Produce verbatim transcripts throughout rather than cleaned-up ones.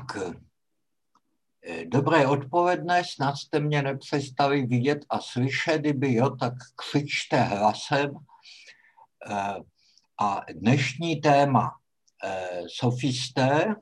Tak, dobré odpoledne, snad jste mě nepřestali vidět a slyšet, kdyby jo, tak křičte hlasem. A dnešní téma sofisté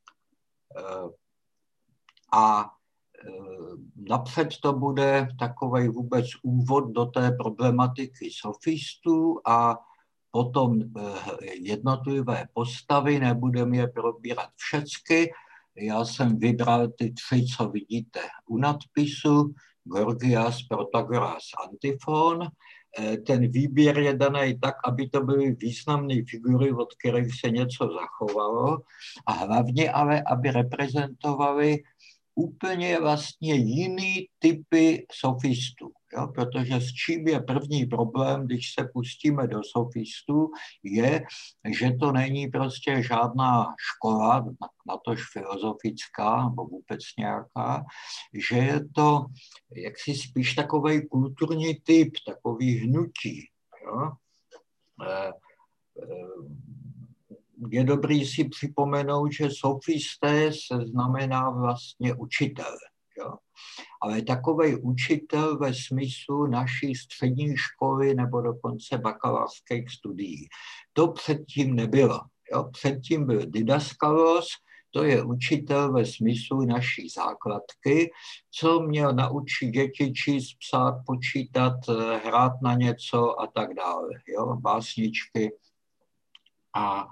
a napřed to bude takovej vůbec úvod do té problematiky sofistů a potom jednotlivé postavy, nebudeme je probírat všecky. Já jsem vybral ty tři, co vidíte u nadpisu, Gorgias, Protagoras, Antifon. Ten výběr je daný tak, aby to byly významné figury, od kterých se něco zachovalo a hlavně ale, aby reprezentovali úplně vlastně jiný typy sofistů. Jo? Protože s čím je první problém, když se pustíme do sofistů, je, že to není prostě žádná škola, natož filozofická, nebo vůbec nějaká, že je to jaksi spíš takovej kulturní typ, takový hnutí. Jo? E, e, Je dobrý si připomenout, že sofisté se znamená vlastně učitel. Jo? Ale takovej učitel ve smyslu naší střední školy nebo dokonce bakalářských studií. To předtím nebylo. Jo? Předtím byl didaskalos, to je učitel ve smyslu naší základky, co měl naučit děti číst, psát, počítat, hrát na něco a tak dále. Jo? Básničky. A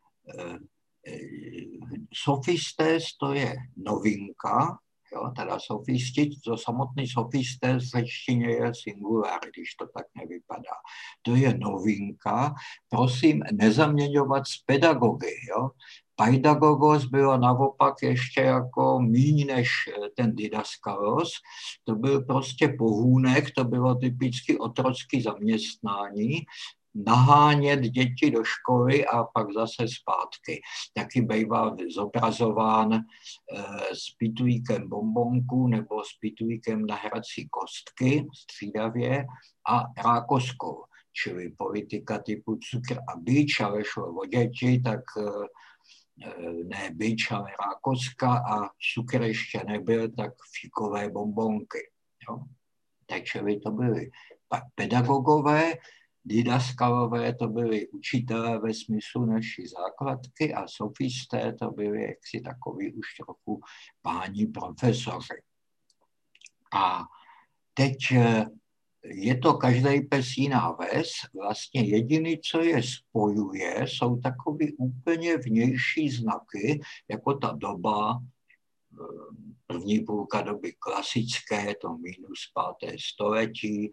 sofisté, to je novinka, jo, teda sofisti, to samotný sofisté v řečtině je singulár, když to tak nevypadá. To je novinka, prosím nezaměňovat s pedagogy, jo. Paidagogos bylo naopak ještě jako míň než ten didaskalos, to byl prostě pohůnek, to bylo typicky otrocké zaměstnání, nahánět děti do školy a pak zase zpátky. Taky bývá zobrazován e, s pitulíkem bombonku nebo s pitulíkem na hrací kostky střídavě a rákoskou, čili politika typu cukr a bič, ale šlo o děti, tak e, ne bič, ale rákoska a cukr ještě nebyl, tak fíkové bombonky. Jo? Takže to byly pak pedagogové, didaskalové to byli učitelé ve smyslu naší základky a sofisté to byli jaksi takový už trochu páni profesoři. A teď je to každý pes jiná ves, vlastně jediný, co je spojuje, jsou takový úplně vnější znaky, jako ta doba, první půlka doby klasické, to minus páté století,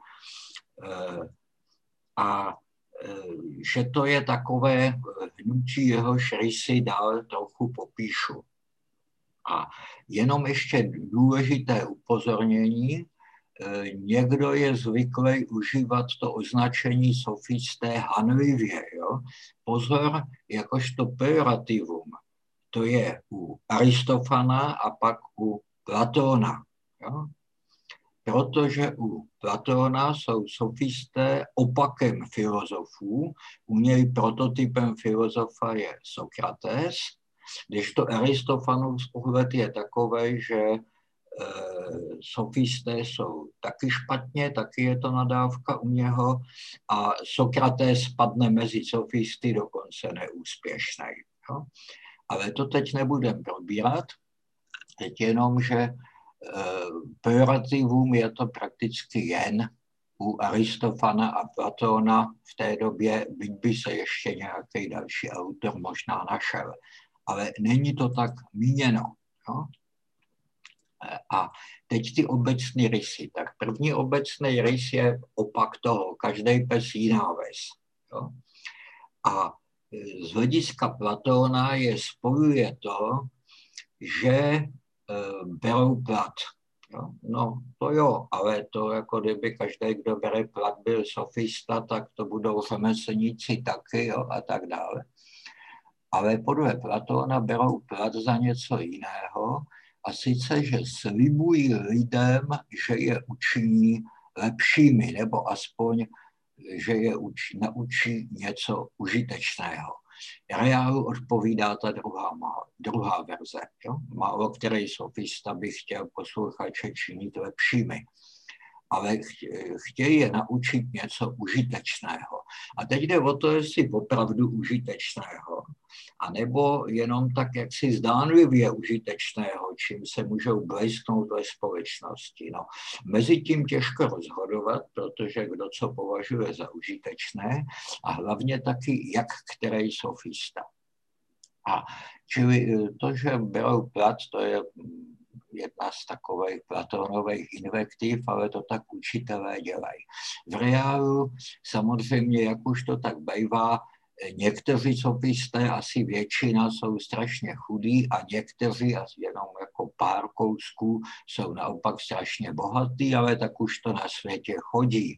a že to je takové hnutí, jehož rysy dál trochu popíšu. A jenom ještě důležité upozornění, někdo je zvyklý užívat to označení sofisté hanlivě. Jo? Pozor, jakožto pejorativum. To je u Aristofana a pak u Platóna. Jo? Protože u Platóna jsou sofisté opakem filozofů, u něj prototypem filozofa je Sokrates, kdežto Aristofanův pohled je takovej, že e, sofisté jsou taky špatně, taky je to nadávka u něho a Sokrates spadne mezi sofisty dokonce neúspěšný. Jo? Ale to teď nebudem probírat, teď jenom, že pejorativum je to prakticky jen u Aristofana a Platóna v té době, byť by se ještě nějaký další autor možná našel. Ale není to tak míněno. Jo? A teď ty obecné rysy. Tak první obecný rys je opak toho. Každý pes jiná ves. Jo? A z hlediska Platóna je spojuje to, že berou plat. Jo? No to jo, ale to jako kdyby každý, kdo bere plat, byl sofista, tak to budou řemeslníci taky, jo, a tak dále. Ale podle Platóna berou plat za něco jiného a sice, že slibují lidem, že je učiní lepšími, nebo aspoň, že je uči, naučí něco užitečného. Reálu odpovídá ta druhá, druhá verze. Jo? Málo který sofista by chtěl posluchače činit lepšími, ale chtějí je naučit něco užitečného. A teď jde o to, jestli opravdu užitečného, anebo jenom tak jaksi zdánlivě užitečného, čím se můžou blesknout ve společnosti. No, mezi tím těžko rozhodovat, protože kdo co považuje za užitečné a hlavně taky, jak který sofista. A čili to, že berou plat, to je jedna z takových Platonových invektiv, ale to tak učitelé dělají. V reálu samozřejmě, jak už to tak bývá, někteří sofisté, asi většina, jsou strašně chudí a někteří, asi jenom jako pár kousků, jsou naopak strašně bohatí, ale tak už to na světě chodí.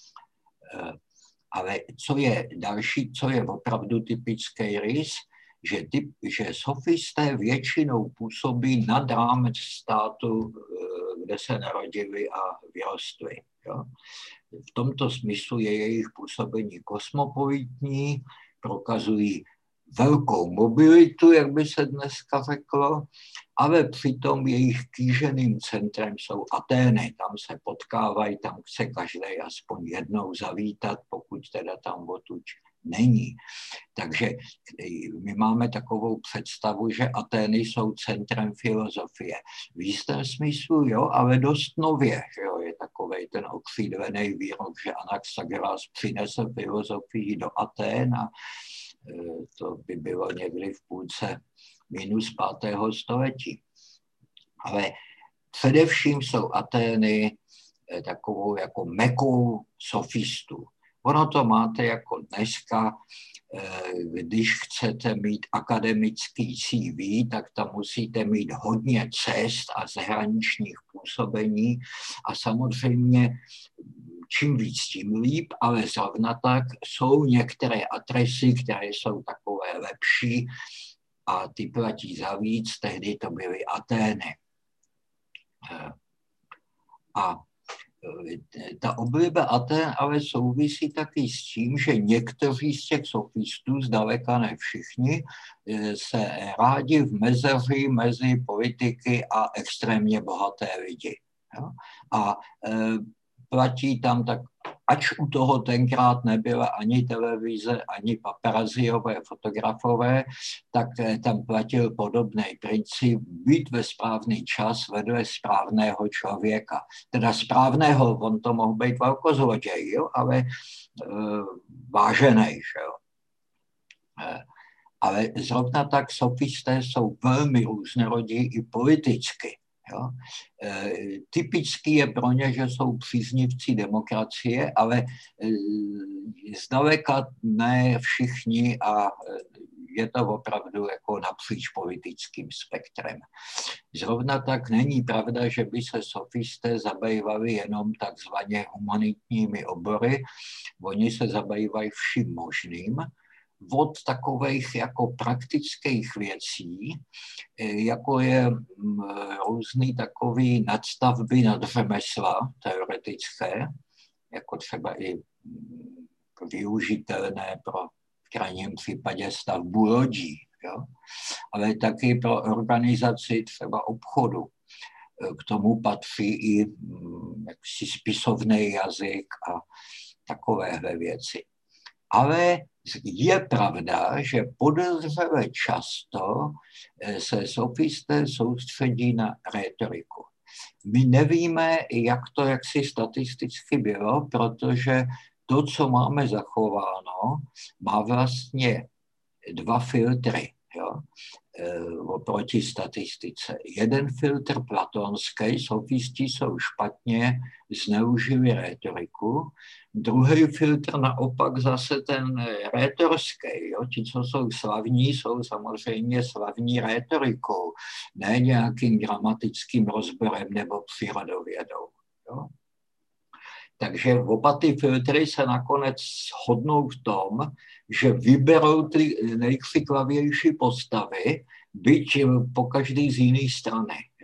Ale co je další, co je opravdu typický rys, že, typ, že sofisté většinou působí nad rámec státu, kde se narodili a vyrostli. Jo? V tomto smyslu je jejich působení kosmopolitní, prokazují velkou mobilitu, jak by se dneska řeklo, ale přitom jejich kýženým centrem jsou Atény. Tam se potkávají, tam chce každý aspoň jednou zavítat, pokud teda tam odtud není. Takže my máme takovou představu, že Atény jsou centrem filozofie. V jistém smyslu, jo, ale dost nově, že jo, je takovej ten okřídlený výrok, že Anaxagoras přinese filozofii do Atén a to by bylo někdy v půlce minus pátého století. Ale především jsou Atény takovou jako mekou sofistů. Ono to máte jako dneska, když chcete mít akademický C V, tak tam musíte mít hodně cest a zahraničních působení a samozřejmě čím víc, tím líp, ale zrovna tak jsou některé adresy, které jsou takové lepší a ty platí za víc, tehdy to byly Atény. A ta obliba Atén ale souvisí taky s tím, že někteří z těch sofistů, zdaleka ne všichni, se rádi vmezeří mezi politiky a extrémně bohaté lidi. Jo? A e, platí tam tak, ač u toho tenkrát nebyla ani televize, ani paparaziové fotografové, tak tam platil podobný princip být ve správný čas vedle správného člověka. Teda správného, on to mohl být velkozloděj, jo, ale e, vážený, že jo. E, ale zrovna tak sofisté jsou velmi různorodí i politicky. Jo. E, typický je pro ně, že jsou příznivci demokracie, ale e, zdaleka ne všichni a je to opravdu jako napříč politickým spektrem. Zrovna tak není pravda, že by se sofisté zabývali jenom takzvaně humanitními obory. Oni se zabývají vším možným, od takových jako praktických věcí, jako je různý takový nadstavby nad řemesla teoretické, jako třeba i využitelné pro v krajním případě stavbu lodí, jo? Ale taky pro organizaci třeba obchodu. K tomu patří i jaksi spisovný jazyk a takovéhle věci. Ale je pravda, že podezřele často se sofisté soustředí na rétoriku. My nevíme, jak to jaksi statisticky bylo, protože to, co máme zachováno, má vlastně dva filtry, jo, oproti statistice. Jeden filtr platonský, sofisti jsou špatně, zneužili rétoriku. Druhý filtr naopak zase ten rétorský. Jo. Ti, co jsou slavní, jsou samozřejmě slavní rétorikou, ne nějakým gramatickým rozborem nebo přírodovědou. Jo. Takže oba ty filtry se nakonec shodnou v tom, že vyberou ty nejkřiklavější postavy, byť po každý z jiné strany.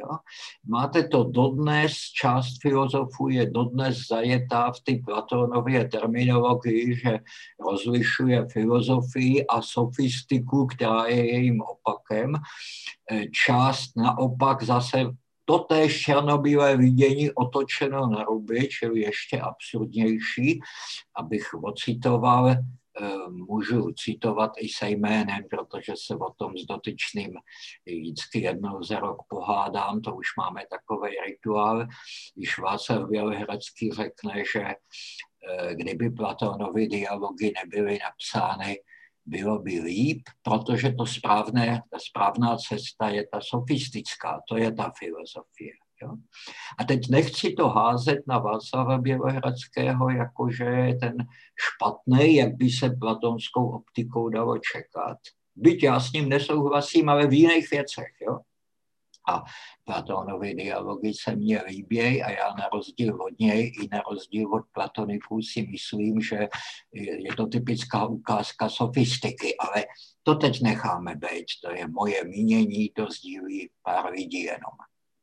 Jo? Máte to dodnes, část filozofů je dodnes zajetá v té Platonově terminologii, že rozlišuje filozofii a sofistiku, která je jejím opakem. Část naopak zase totéž černobílé vidění otočeno na ruby, čili ještě absurdnější, abych ocitoval, můžu citovat i se jménem, protože se o tom s dotyčným vždycky jednou za rok pohádám, to už máme takový rituál, když Václav Bělohradský řekne, že kdyby Platonovy dialogy nebyly napsány, bylo by líp, protože to správné, ta správná cesta je ta sofistická, to je ta filozofie. Jo? A teď nechci to házet na Václava Bělohradského, jakože je ten špatný, jak by se platonskou optikou dalo čekat. Byť já s ním nesouhlasím, ale v jiných věcech. Jo? A Platonovy dialogy se mně líbějí a já na rozdíl od něj i na rozdíl od platoniků si myslím, že je to typická ukázka sofistiky, ale to teď necháme být, to je moje mínění, to sdílí pár lidí jenom.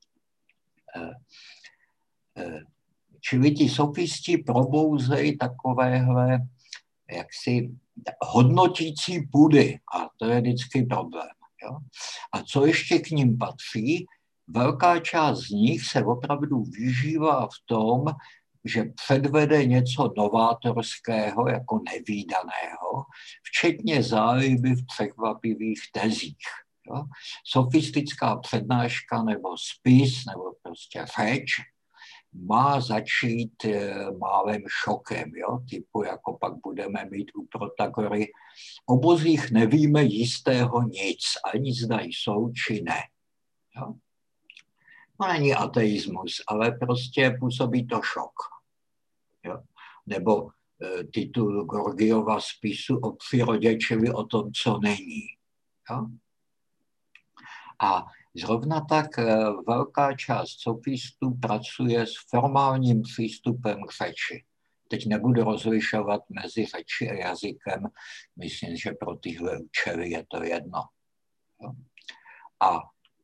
Čili ti sofisti probouzejí takovéhle jaksi hodnotící půdy a to je vždycky problém. Jo? A co ještě k ním patří, velká část z nich se opravdu vyžívá v tom, že předvede něco novátorského, jako nevídaného, včetně záliby v překvapivých tezích. Jo? Sofistická přednáška nebo spis, nebo prostě řeč, má začít málem šokem, jo? Typu jako pak budeme mít u Protagory. O bozích nevíme jistého nic, ani zda jsou, či ne. Jo? To není ateismus, ale prostě působí to šok. Jo? Nebo e, titul Gorgiova spisu o přírodě, čili o tom, co není. Jo? A zrovna tak velká část sofistů pracuje s formálním přístupem k řeči. Teď nebudu rozlišovat mezi řeči a jazykem, myslím, že pro tyhle účely je to jedno. A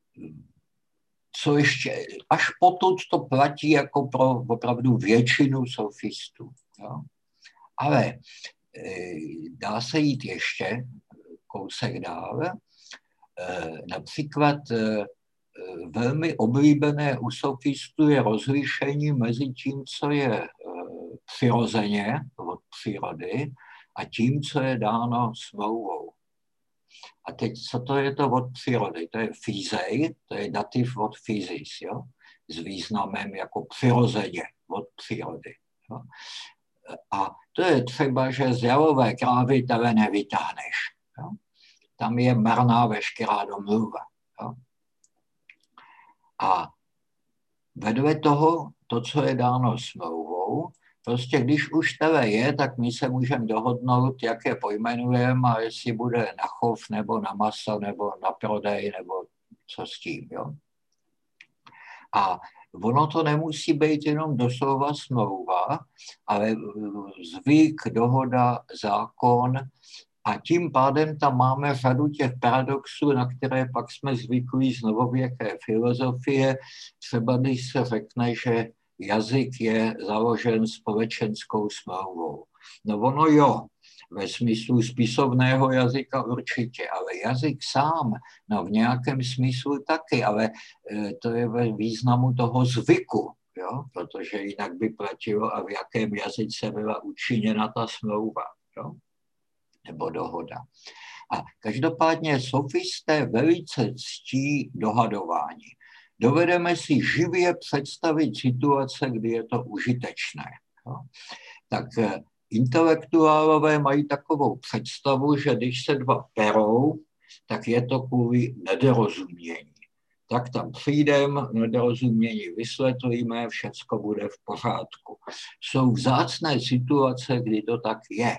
co ještě, až potud to platí jako pro opravdu většinu sofistů. Ale dá se jít ještě kousek dál. Například velmi oblíbené u sofistů je rozlišení mezi tím, co je přirozeně od přírody a tím, co je dáno smlouvou. A teď, co to je to od přírody? To je fízej, to je dativ od physis, jo? S významem jako přirozeně od přírody. Jo? A to je třeba, že z jalové krávy tebe nevytáhneš. Jo? Tam je marná veškerá domluva. Jo? A vedle toho, to, co je dáno smlouvou, prostě když už tebe je, tak my se můžeme dohodnout, jak je pojmenujeme a jestli bude na chov, nebo na maso, nebo na prodej, nebo co s tím. Jo? A ono to nemusí být jenom doslova smlouva, ale zvyk, dohoda, zákon. A tím pádem tam máme řadu těch paradoxů, na které pak jsme zvyklí z novověké filozofie. Třeba když se řekne, že jazyk je založen společenskou smlouvou. No ono jo, ve smyslu spisovného jazyka určitě, ale jazyk sám, no v nějakém smyslu taky, ale to je ve významu toho zvyku, jo? Protože jinak by platilo, a v jakém jazyce byla učiněna ta smlouva, jo? Nebo dohoda. A každopádně sofisté velice ctí dohadování. Dovedeme si živě představit situace, kdy je to užitečné. Jo? Tak intelektuálové mají takovou představu, že když se dva perou, tak je to kvůli nedorozumění. Tak tam přijdeme, nedorozumění vysvětlíme, všecko bude v pořádku. Jsou vzácné situace, kdy to tak je.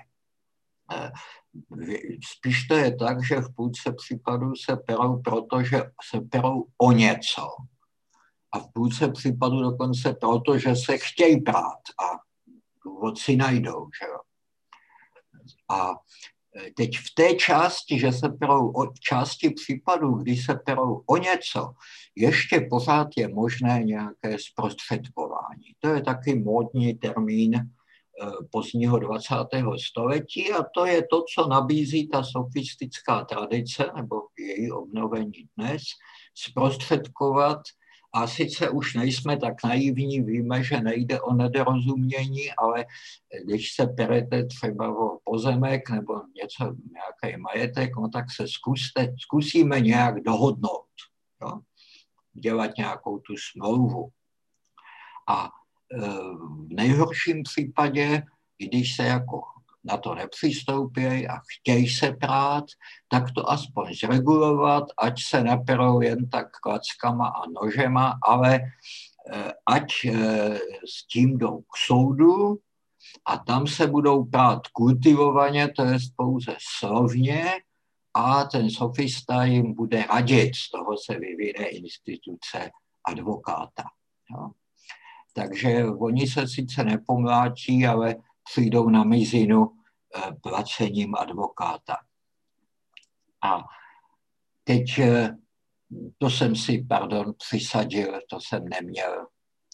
Spíš to je tak, že v půlce případů se perou, protože se perou o něco. A v půlce případů dokonce proto, že se chtějí prát a důvod si najdou. Že jo? A Teď v té části, že se perou o části případů, kdy se perou o něco, ještě pořád je možné nějaké zprostředkování. To je taky módní termín pozdního dvacátého století a to je to, co nabízí ta sofistická tradice nebo její obnovení dnes, zprostředkovat. A sice už nejsme tak naivní, víme, že nejde o nedorozumění, ale když se perete třeba o pozemek nebo něco, nějaký majetek, no tak se zkuste, zkusíme nějak dohodnout, jo? Dělat nějakou tu smlouvu. A v nejhorším případě, když se jako na to nepřistoupí a chtějí se prát, tak to aspoň zregulovat, ať se neperou jen tak klackama a nožema, ale ať s tím jdou k soudu a tam se budou prát kultivovaně, to je pouze slovně, a ten sofista jim bude radit, z toho se vyvine instituce advokáta. Jo? Takže oni se sice nepomláčí, ale přijdou na mizinu placením advokáta. A teď, to jsem si, pardon, přisadil, to jsem neměl.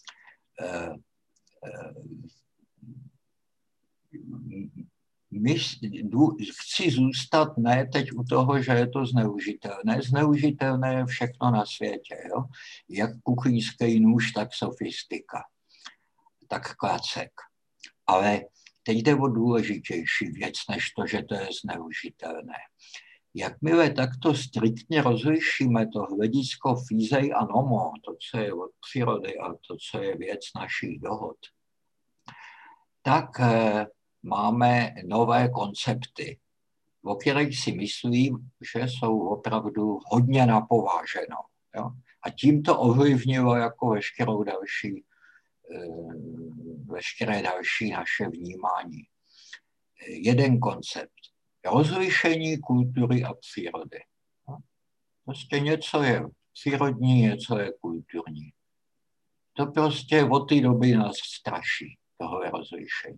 My, chci zůstat ne teď u toho, že je to zneužitelné. Zneužitelné je všechno na světě. Jo? Jak kuchyňský nůž, tak sofistika, tak klacek. Ale teď jde o důležitější věc, než to, že to je zneužitelné. Jakmile takto striktně rozlišíme to hledisko fízej a nomo, to, co je od přírody a to, co je věc našich dohod, tak eh, máme nové koncepty, o kterých si myslím, že jsou opravdu hodně napováženou. Jo? A tím to ovlivnilo jako veškerou další, eh, veškeré další naše vnímání. Jeden koncept. Rozlišení kultury a přírody. Prostě něco je přírodní, něco je kulturní. To prostě od té doby nás straší, tohle rozlišení.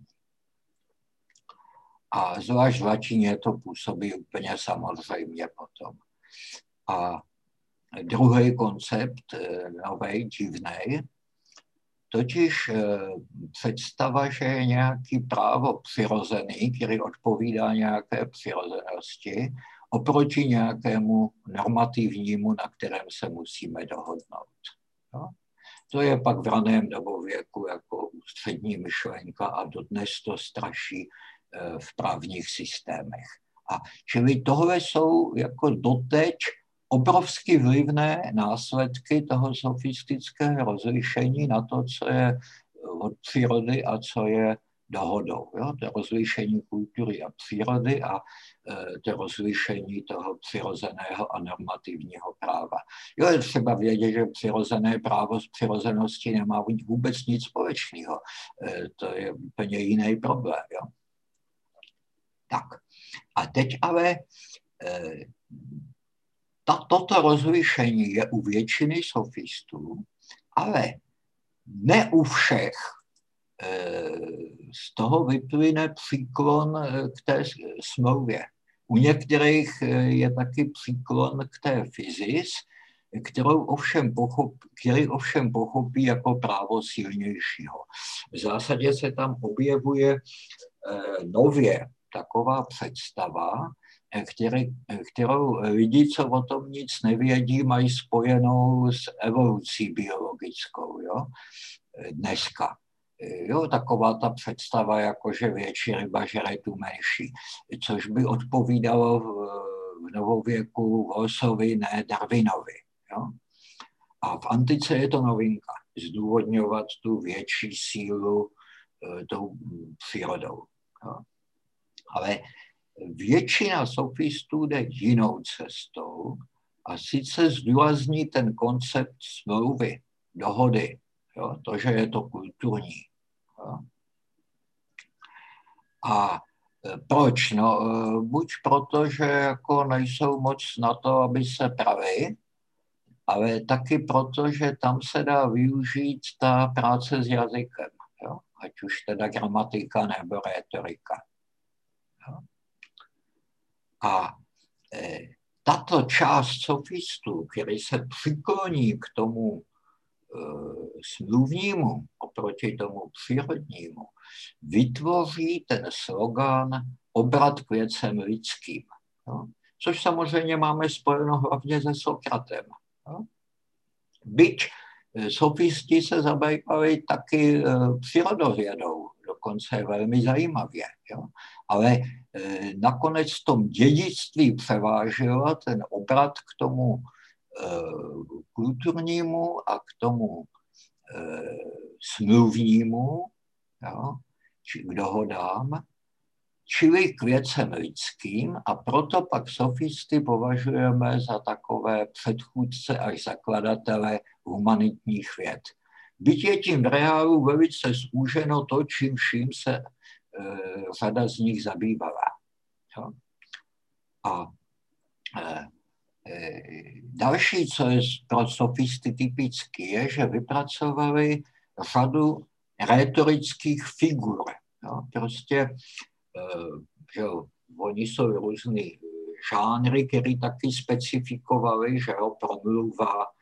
A zvlášť v latině to působí úplně samozřejmě potom. A druhý koncept, nový, divný, totiž představa, že je nějaký právo přirozený, který odpovídá nějaké přirozenosti, oproti nějakému normativnímu, na kterém se musíme dohodnout. No? To je pak v raném dobověku jako ústřední myšlenka a dodnes to straší v právních systémech. A čili tohle jsou jako doteď obrovsky vlivné následky toho sofistického rozlišení na to, co je od přírody a co je dohodou. Jo? To rozlišení kultury a přírody a e, to rozlišení toho přirozeného a normativního práva. Jo, je třeba vědět, že přirozené právo s přirozeností nemá vůbec nic společného. E, to je úplně jiný problém. Jo? Tak. A teď ale e, ta, toto rozlišení je u většiny sofistů, ale ne u všech. Z toho vyplyne příklon k té smlouvě. U některých je taky příklon k té fyzis, kterou ovšem pochopí, který ovšem pochopí jako právo silnějšího. V zásadě se tam objevuje nově taková představa, který, kterou lidi, co o tom nic nevědí, mají spojenou s evolucí biologickou, jo? Dneska. Jo, taková ta představa, jako že větší ryba žere tu menší, což by odpovídalo v, v novověku Wallesovi, ne Darwinovi. Jo? A v antice je to novinka, zdůvodňovat tu větší sílu e, tou přírodou. Jo? Ale většina sofistů jde jinou cestou a sice zdůrazní ten koncept smlouvy, dohody, jo, to, že je to kulturní. Jo. A proč? No, buď proto, že jako nejsou moc na to, aby se prali, ale taky proto, že tam se dá využít ta práce s jazykem, jo, ať už teda gramatika nebo rétorika. Jo. A e, tato část sofistů, který se přikloní k tomu e, smluvnímu oproti tomu přírodnímu, vytvoří ten slogan obrat k věcem lidským. Jo? Což samozřejmě máme spojeno hlavně se Sokratem. Jo? Byť sofisti se zabývali taky e, přírodovědou, dokonce velmi zajímavě. Jo? Ale e, nakonec v tom dědictví převážil ten obrat k tomu e, kulturnímu a k tomu e, smluvnímu, jo? Či k dohodám, čili k věcem lidským, a proto pak sofisty považujeme za takové předchůdce až zakladatele humanitních věd. Byť je tím v reálu velice zúženo to, čím vším se e, řada z nich zabývala. Jo? A e, e, další, co je pro sofisty typické, je, že vypracovali řadu rétorických figur. Jo? Prostě že oni jsou různý žánry, které taky specifikovali, že jo, promluva, e,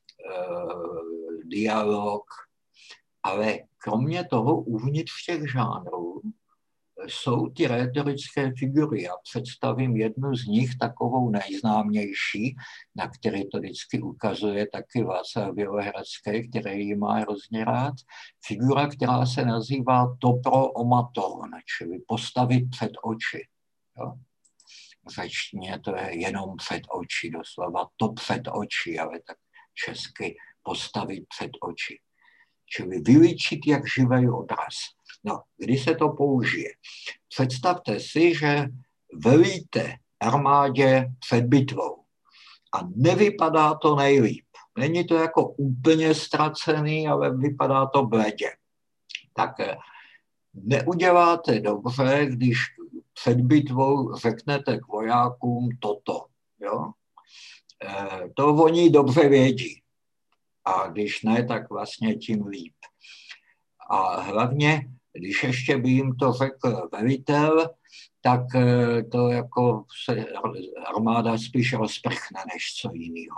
dialog, ale kromě toho uvnitř těch žánrů jsou ty rétorické figury. Já představím jednu z nich, takovou nejznámější, na který to vždycky ukazuje taky Václav Bělohradský, který ji má hrozně rád. Figura, která se nazývá topro-omaton, čili postavit před oči. Jo? V řečtině to je jenom před oči, doslova to před oči, ale tak česky postavit před oči. Čili vylíčit jak živý obraz. No, kdy se to použije? Představte si, že velíte armádě před bitvou a nevypadá to nejlíp. Není to jako úplně ztracený, ale vypadá to bledě. Tak neuděláte dobře, když před bitvou řeknete k vojákům toto. Jo? E, to oni dobře vědí. A když ne, tak vlastně tím líp. A hlavně, když ještě by jim to řekl velitel, tak to jako se armáda spíš rozprchne, než co jiného.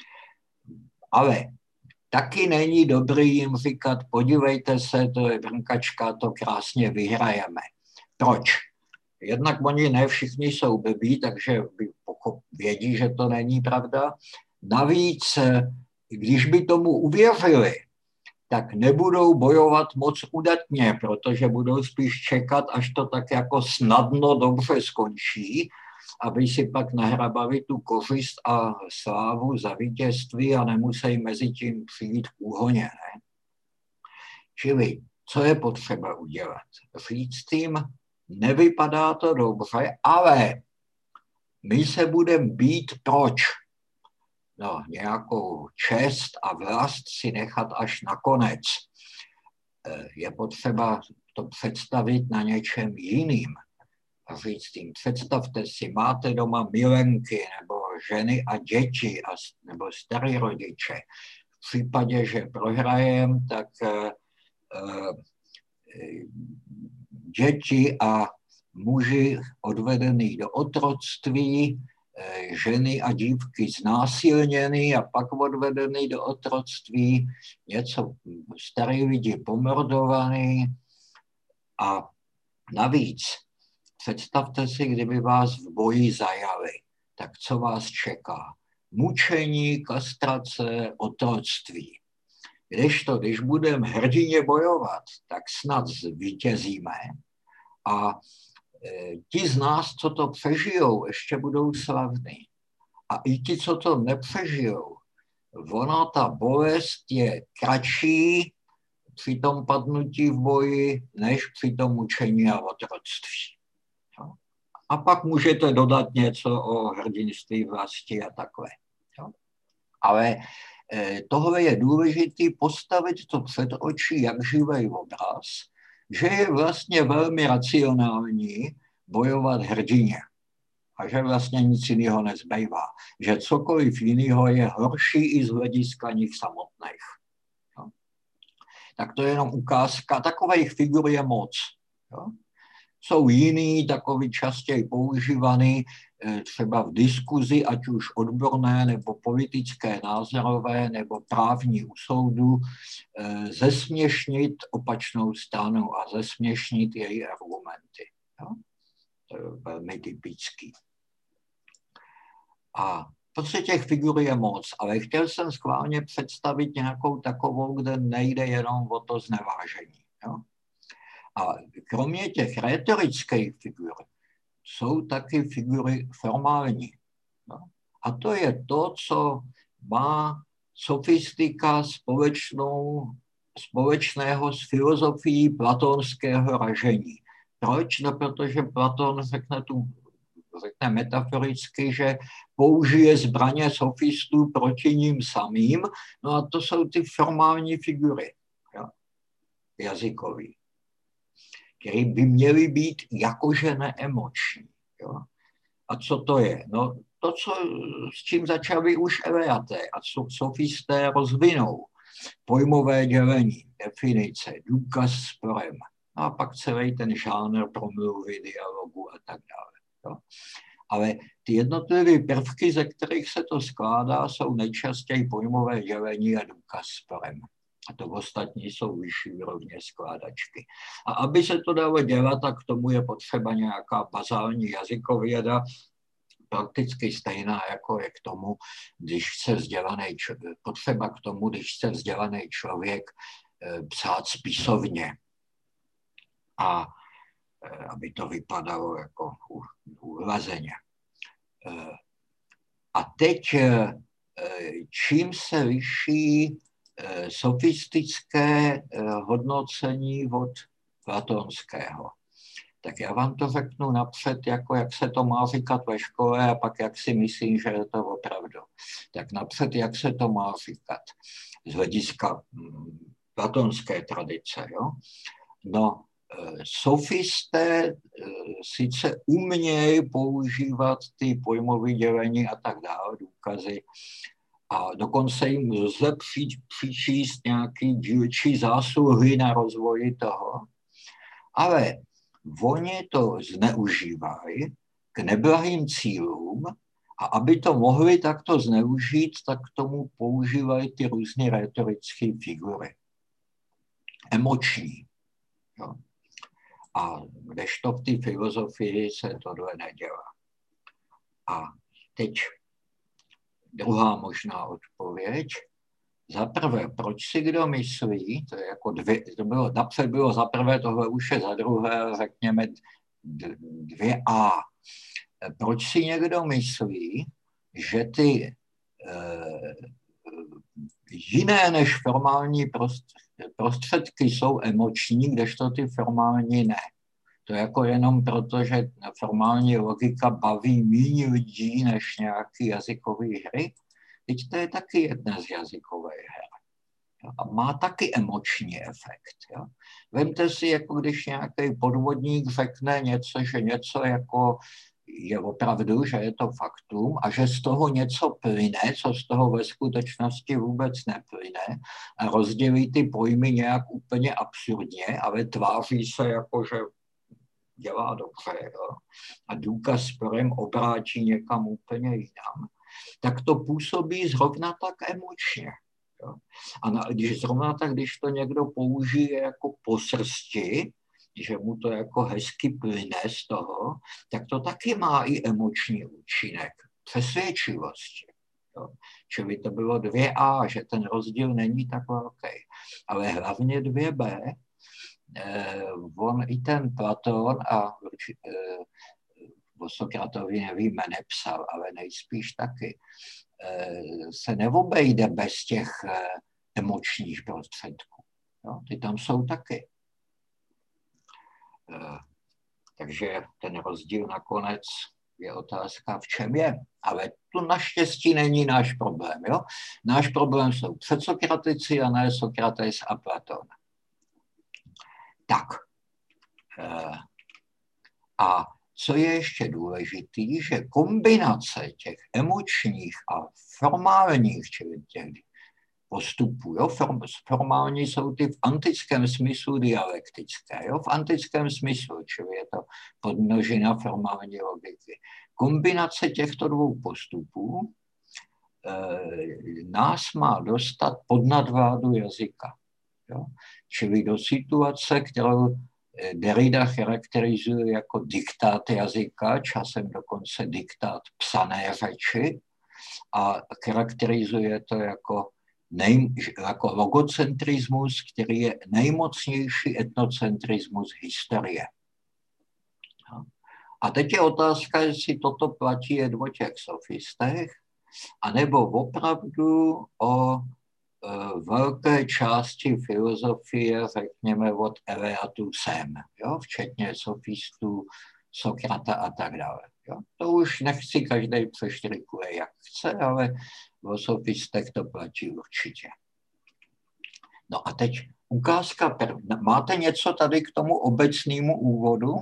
Ale taky není dobrý jim říkat, podívejte se, to je brnkačka, to krásně vyhrajeme. Proč? Jednak oni ne všichni jsou blbí, takže vědí, že to není pravda. Navíc, když by tomu uvěřili, tak nebudou bojovat moc udatně, protože budou spíš čekat, až to tak jako snadno dobře skončí, aby si pak nahrabali tu kořist a slávu za vítězství a nemusí mezi tím přijít k úhoně. Ne? Čili, co je potřeba udělat? Říct jim, nevypadá to dobře, ale my se budeme bít proč? No, nějakou čest a vlast si nechat až nakonec. Je potřeba to představit na něčem jiným. A říct jim, představte si, máte doma milenky nebo ženy a děti a, nebo starý rodiče. V případě, že prohrajem, tak uh, uh, děti a muži odvedený do otroctví, ženy a dívky znásilněny a pak odvedený do otroctví, něco starý lidi pomordovaný a navíc představte si, kdyby vás v boji zajali, tak co vás čeká? Mučení, kastrace, otroctví. Kdežto, když budeme hrdině bojovat, tak snad zvítězíme a ti z nás, co to přežijou, ještě budou slavní. A i ti, co to nepřežijou, ona, ta bolest je kratší při tom padnutí v boji, než při tom mučení a otroctví. A pak můžete dodat něco o hrdinství vlasti a takhle. Ale tohle je důležité postavit to před oči, jak živý obraz, že je vlastně velmi racionální bojovat hrdině a že vlastně nic jiného nezbývá. Že cokoliv jiného je horší i z hlediska nich samotných. No. Tak to je jenom ukázka. Takových figur je moc. Jo? Jsou jiný, takový častěji používaný, třeba v diskuzi, ať už odborné, nebo politické, názorové, nebo právní u soudu, zesměšnit opačnou stranu a zesměšnit její argumenty. Jo? To je velmi typický. A prostě těch figur je moc, ale chtěl jsem schválně představit nějakou takovou, kde nejde jenom o to znevážení. Jo? A kromě těch rétorických figur jsou taky figury formální. Jo? A to je to, co má sofistika společnou, společného s filozofií platonského ražení. Proč? No, protože Platon řekne tu řekne metaforicky, že použije zbraně sofistů proti ním samým, no a to jsou ty formální figury, jo? Jazykový, které by měly být jakože neemoční. Jo? A co to je? No to, co, s čím začali už Eleaté a co sofisté rozvinou. Pojmové dělení, definice, důkaz sporem. No a pak celý ten žánr promluvy, dialogu a tak dále. Jo? Ale ty jednotlivé prvky, ze kterých se to skládá, jsou nejčastěji pojmové dělení a důkaz sporem. A to ostatní jsou vyšší úrovně skládačky. A aby se to dalo dělat, tak k tomu je potřeba nějaká bazální jazykověda, prakticky stejná, jako je k tomu, když se vzdělaný, potřeba k tomu, když se vzdělaný člověk psát spisovně. A aby to vypadalo jako uhlazeně. A teď, čím se liší sofistické hodnocení od platonského? Tak já vám to řeknu napřed, jako jak se to má říkat ve škole a pak jak si myslím, že je to opravdu. Tak napřed, jak se to má říkat z hlediska platonské tradice. Jo? No, sofisté sice umějí používat ty pojmové dělení a tak dále, důkazy, a dokonce jim lze přičíst nějaký dílčí zásluhy na rozvoji toho, ale oni to zneužívají k neblahým cílům a aby to mohli takto zneužít, tak k tomu používají ty různé rétorické figury. Emoční. Jo. A kdežto v té filozofii se tohle nedělá. A teď druhá možná odpověď. Za prvé, proč si kdo myslí, to je jako dvě, to bylo, napřed bylo za prvé, tohle už je za druhé, řekněme dvě A. Proč si někdo myslí, že ty eh, jiné než formální prostředky jsou emoční, kdežto ty formální ne. To jako jenom proto, že formální logika baví méně lidí než nějaký jazykový hry. Teď to je taky jedna z jazykových her. A má taky emoční efekt. Jo. Vemte si, jako když nějaký podvodník řekne něco, že něco jako je opravdu, že je to faktum a že z toho něco plyne, co z toho ve skutečnosti vůbec neplyne a rozdělí ty pojmy nějak úplně absurdně, ale tváří se jako, že dělá dobře, jo. A důkaz sporem obrátí někam úplně jinam, tak to působí zrovna tak emočně. Jo. A na, když zrovna tak, když to někdo použije jako po srsti, že mu to jako hezky plyne z toho, tak to taky má i emoční účinek, přesvědčivosti. Jo. Čili to bylo dvě A, že ten rozdíl není tak velký. Ale hlavně dvě B, eh, on i ten Platón a eh, o Sokratovi nevíme, nepsal, ale nejspíš taky, eh, se neobejde bez těch eh, emočních prostředků. Jo. Ty tam jsou taky. Takže ten rozdíl nakonec je otázka, v čem je. Ale to naštěstí není náš problém. Jo? Náš problém jsou předsokratici a ne Sokrates a Platon. Tak. A co je ještě důležitý, že kombinace těch emočních a formálních, čili těch postupů. Jo? Form, formální jsou ty v antickém smyslu dialektické. Jo? V antickém smyslu, čili je to podmnožina formální logiky. Kombinace těchto dvou postupů e, nás má dostat pod nadvládu jazyka. Jo? Čili do situace, kterou Derrida charakterizuje jako diktát jazyka, časem dokonce diktát psané řeči, a charakterizuje to jako, nej, jako logocentrismus, který je nejmocnější etnocentrismus historie. A teď je otázka, jestli toto platí jen o těch sofistech, anebo opravdu o e, velké části filozofie, řekněme od Eleatu sem, jo? Včetně sofistů, Sokrata a tak dále. Jo? To už nechci, každý přeštrikuje, jak chce, ale o sofistech to platí určitě. No a teď ukázka. Prv... Máte něco tady k tomu obecnému úvodu?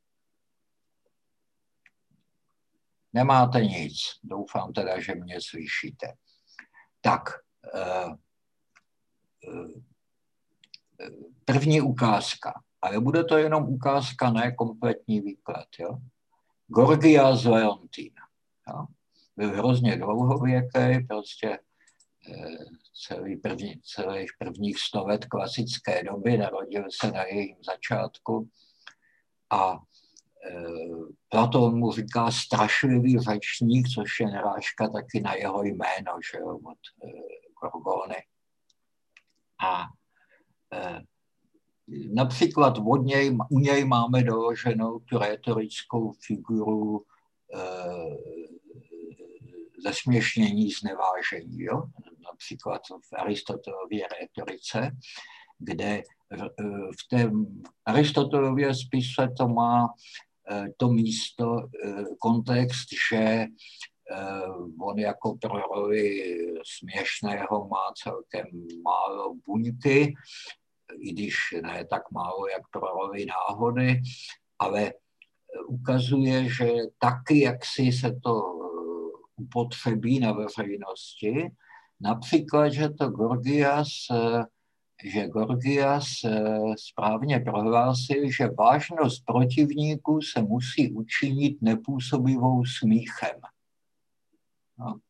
Nemáte nic. Doufám teda, že mě slyšíte. Tak, první ukázka. Ale bude to jenom ukázka, ne kompletní výklad. Jo? Gorgias Leontín. Jo? Byl hrozně dlouhověký, prostě celý první, celých prvních sto let klasické doby, narodil se na jejím začátku a e, Platón mu říká strašlivý řečník, což je narážka taky na jeho jméno, že jo, od e, Gorgony. A e, například od něj, u něj máme doloženou tu rétorickou figuru e, zesměšnění, znevážení. Jo? Například v Aristotelově rétorice, kde v té Aristotelově spise to má to místo, kontext, že on jako pro roli směšného má celkem málo buňky, i když ne tak málo, jak pro roli náhody, ale ukazuje, že taky, jak si se to upotřebí na veřejnosti, například, že to Gorgias, že Gorgias správně prohlásil, že vážnost protivníků se musí učinit nepůsobivou smíchem. No.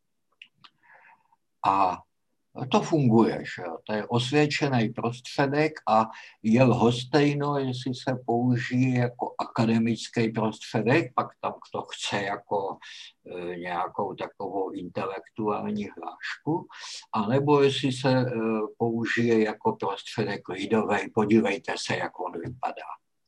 A to funguje, že? To je osvědčený prostředek a je lhostejno, jestli se použije jako akademický prostředek, pak tam kdo chce jako e, nějakou takovou intelektuální hlášku, anebo jestli se e, použije jako prostředek lidový, podívejte se, jak on vypadá.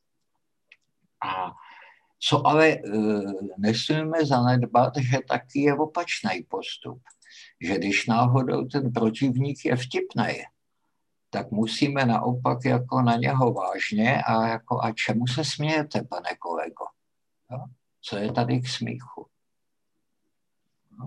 A co ale e, nesmíme zanedbat, že taky je opačný postup. Že když náhodou ten protivník je vtipnej, tak musíme naopak jako na něho vážně a jako a čemu se smějete, pane kolego? Jo? Co je tady k smíchu? No.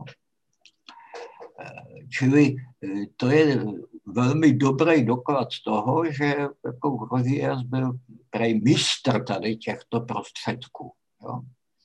Čili to je velmi dobrý doklad toho, že jako Gorgias byl prej mistr tady těchto prostředků. Jo?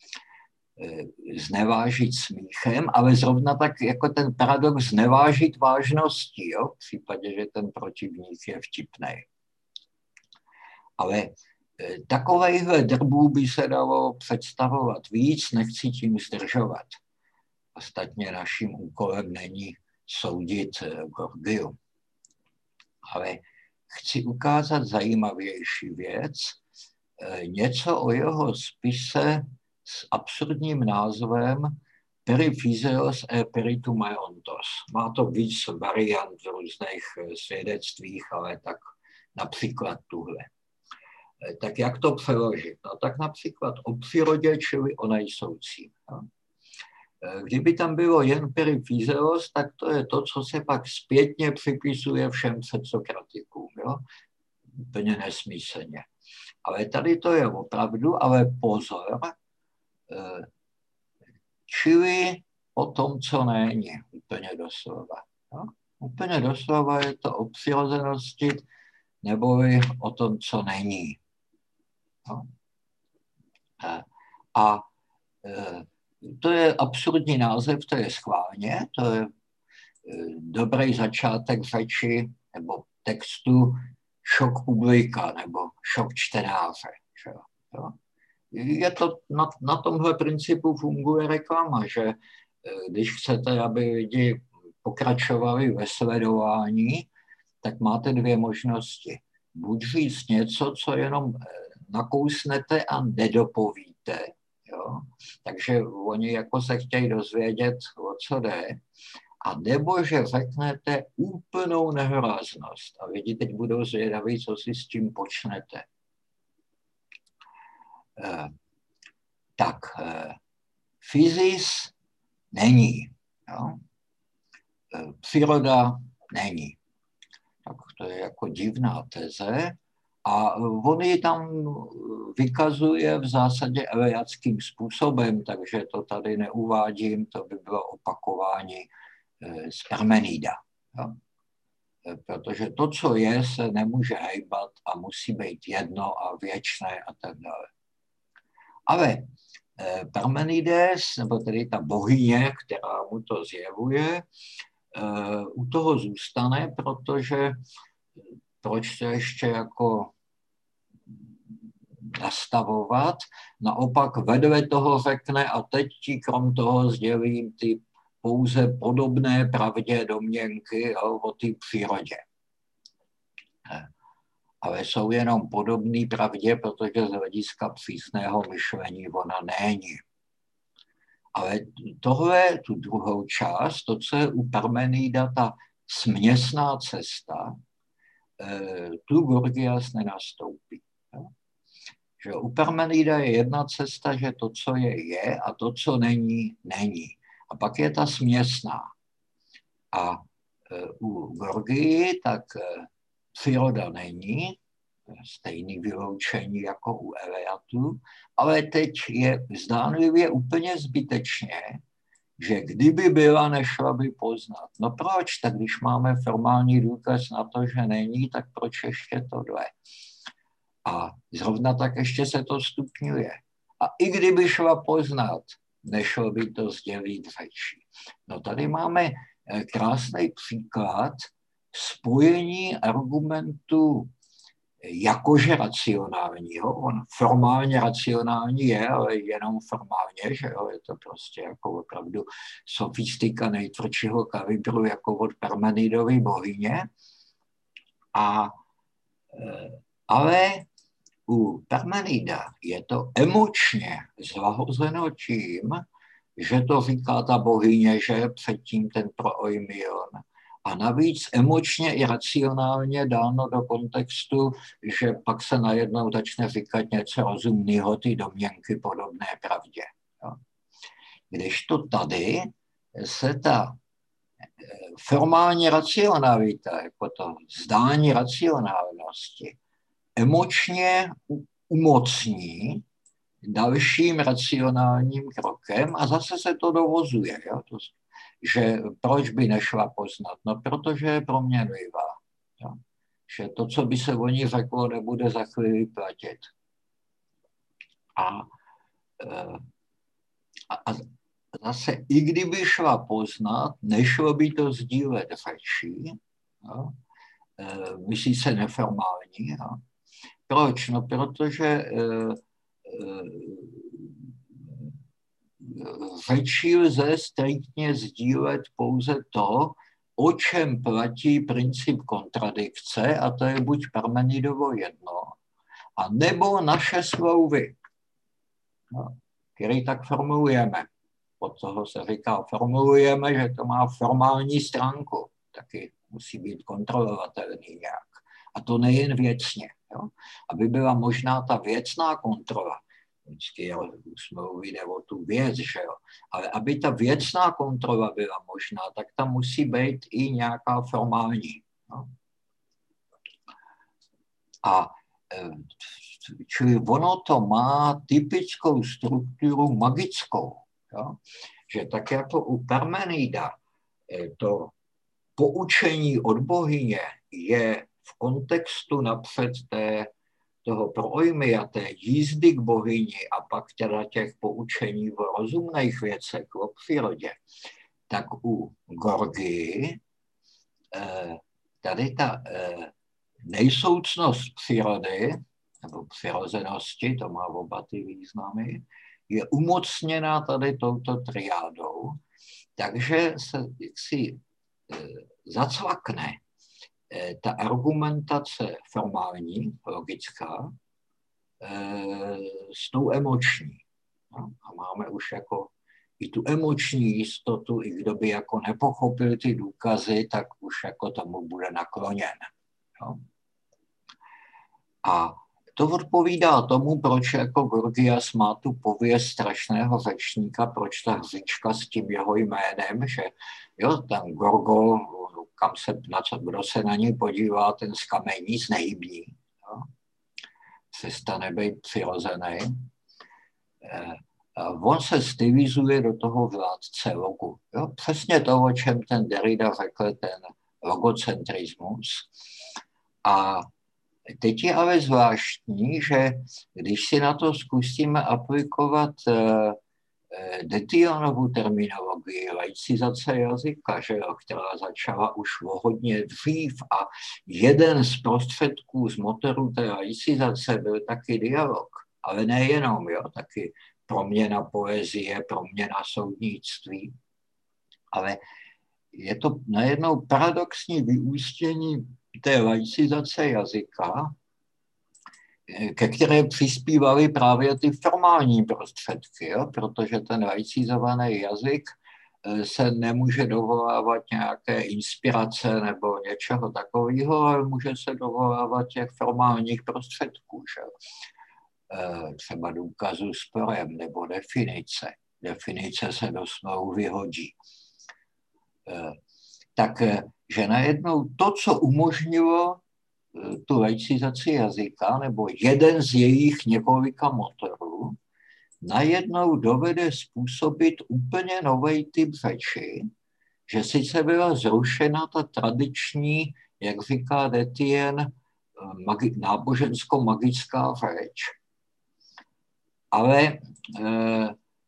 Znevážit smíchem, ale zrovna tak jako ten paradox znevážit vážností, jo? V případě, že ten protivník je vtipnej. Ale takovejhle drbů by se dalo představovat víc, nechci tím zdržovat. Ostatně naším úkolem není soudit Gorgiu. Ale chci ukázat zajímavější věc, něco o jeho spise s absurdním názvem Periphyseos e Peritumeontos. Má to víc variant v různých svědectvích, ale tak například tuhle. Tak jak to přeložit? No tak například o přírodě, čili o nejsoucím. Kdyby tam bylo jen Periphyseos, tak to je to, co se pak zpětně připisuje všem předsokratikům. Jo? Úplně nesmyslně. Ale tady to je opravdu, ale pozor, čili o tom, co není, úplně doslova. No? Úplně doslova je to o přirozenosti neboli o tom, co není. No? A, a to je absurdní název, to je schválně, to je dobrý začátek řeči nebo textu šok publika nebo šok čtenáře. Že jo? Je to, na, na tomhle principu funguje reklama, že když chcete, aby lidi pokračovali ve sledování, tak máte dvě možnosti. Buď říct něco, co jenom nakousnete a nedopovíte, jo? Takže oni jako se chtějí dozvědět, o co jde, a nebo že řeknete úplnou nehoráznost a lidi teď budou zvědaví, co si s tím počnete. Eh, tak, eh, fyzis není, jo? Eh, příroda není. Tak to je jako divná teze a on ji tam vykazuje v zásadě eliáckým způsobem, takže to tady neuvádím, to by bylo opakování z Parmenida. Jo? Protože to, co je, se nemůže hejbat a musí být jedno a věčné a tak dále. Ale Parmenides, nebo tedy ta bohyně, která mu to zjevuje, u toho zůstane, protože proč to ještě jako nastavovat, naopak vedle toho řekne a teď ti krom toho sdělím ty pouze podobné pravdě domněnky, jo, o té přírodě. Ale jsou jenom podobné pravdě, protože z hlediska přísného myšlení ona není. Ale tohle, tu druhou část, to, co je u Parmenida ta směsná cesta, tu Gorgias nenastoupí. Že u Parmenida je jedna cesta, že to, co je, je a to, co není, není. A pak je ta směsná. A u Gorgii tak příroda není, stejný vyloučení jako u Eleatu, ale teď je zdánlivě úplně zbytečně, že kdyby byla, nešla by poznat. No proč? Tak když máme formální důkaz na to, že není, tak proč ještě tohle? A zrovna tak ještě se to stupňuje. A i kdyby šla poznat, nešlo by to sdělit řečí. No tady máme krásný příklad spojení argumentu jakože racionálního. On formálně racionální je, ale jenom formálně, že jo, je to prostě jako opravdu sofistika nejtvrdšího kalibru jako od Parmenidovy bohyně. A, ale u Parmenida je to emočně zlahozeno tím, že to říká ta bohyně, že je předtím ten proojmion. A navíc emočně i racionálně dáno do kontextu, že pak se najednou začne říkat něco rozumného, ty domněnky podobné pravdě. Jo. Kdežto tady se ta formální racionalita, jako to zdání racionálnosti, emočně umocní dalším racionálním krokem a zase se to dovozuje. Jo? To, že proč by nešla poznat? No, protože je proměnlivá. Jo? Že to, co by se o ní řeklo, nebude za chvíli platit. A, a, a zase, i kdyby šla poznat, nešlo by to sdílet řečí, jo? Myslí se neformální. Jo? Proč? No, protože řečí lze striktně sdílet pouze to, o čem platí princip kontradikce, a to je buď Parmenidovo jedno, a nebo naše smlouvy, no, který tak formulujeme. Od toho se říká, formulujeme, že to má formální stránku, taky musí být kontrolovatelný nějak. A to nejen věcně. Jo? Aby byla možná ta věcná kontrola, vždycky smlouvy jde o tu věc, že jo? Ale aby ta věcná kontrola byla možná, tak tam musí být i nějaká formální. Jo? A čili ono to má typickou strukturu magickou, jo? Že tak jako u Parmenida to poučení od bohyně je v kontextu napřed té, toho proojmy a té jízdy k bohyni a pak teda těch poučení o rozumných věcech, o přírodě, tak u Gorgy tady ta nejsoucnost přírody, nebo přirozenosti, to má oba ty významy, je umocněná tady touto triádou, takže se jaksi zacvakne ta argumentace formální, logická, s tou emoční. A máme už jako i tu emoční jistotu, i kdo by jako nepochopil ty důkazy, tak už jako tomu bude nakloněn. Jo? A to odpovídá tomu, proč jako Gorgias má tu pověst strašného řečníka, proč ta hřička s tím jeho jménem, že jo, tam Gorgol, kam se, na co, kdo se na něj podívá, ten zkamení, znehybní, jo? Přestane být přirozený. On se stylizuje do toho vládce logu. Jo? Přesně to, o čem ten Derrida řekl, ten logocentrismus. A teď je ale zvláštní, že když si na to zkusíme aplikovat uh, Detionovu terminologii laicizace jazyka, že jo, která začala už o hodně dřív a jeden z prostředků z motoru té laicizace byl taky dialog, ale nejenom, jo, taky proměna poezie, proměna soudnictví, ale je to najednou paradoxní vyústění té laicizace jazyka, ke které přispívaly právě ty formální prostředky, jo? Protože ten laicizovaný jazyk se nemůže dovolávat nějaké inspirace nebo něčeho takového, ale může se dovolávat těch formálních prostředků, že? Třeba důkazu sporem nebo definice. Definice se do smlouvy hodí. Takže najednou to, co umožnilo tu laicizaci jazyka, nebo jeden z jejich několika motorů, najednou dovede způsobit úplně nový typ řeči, že sice byla zrušena ta tradiční, jak říká Détienne, magi- nábožensko-magická řeč, ale eh,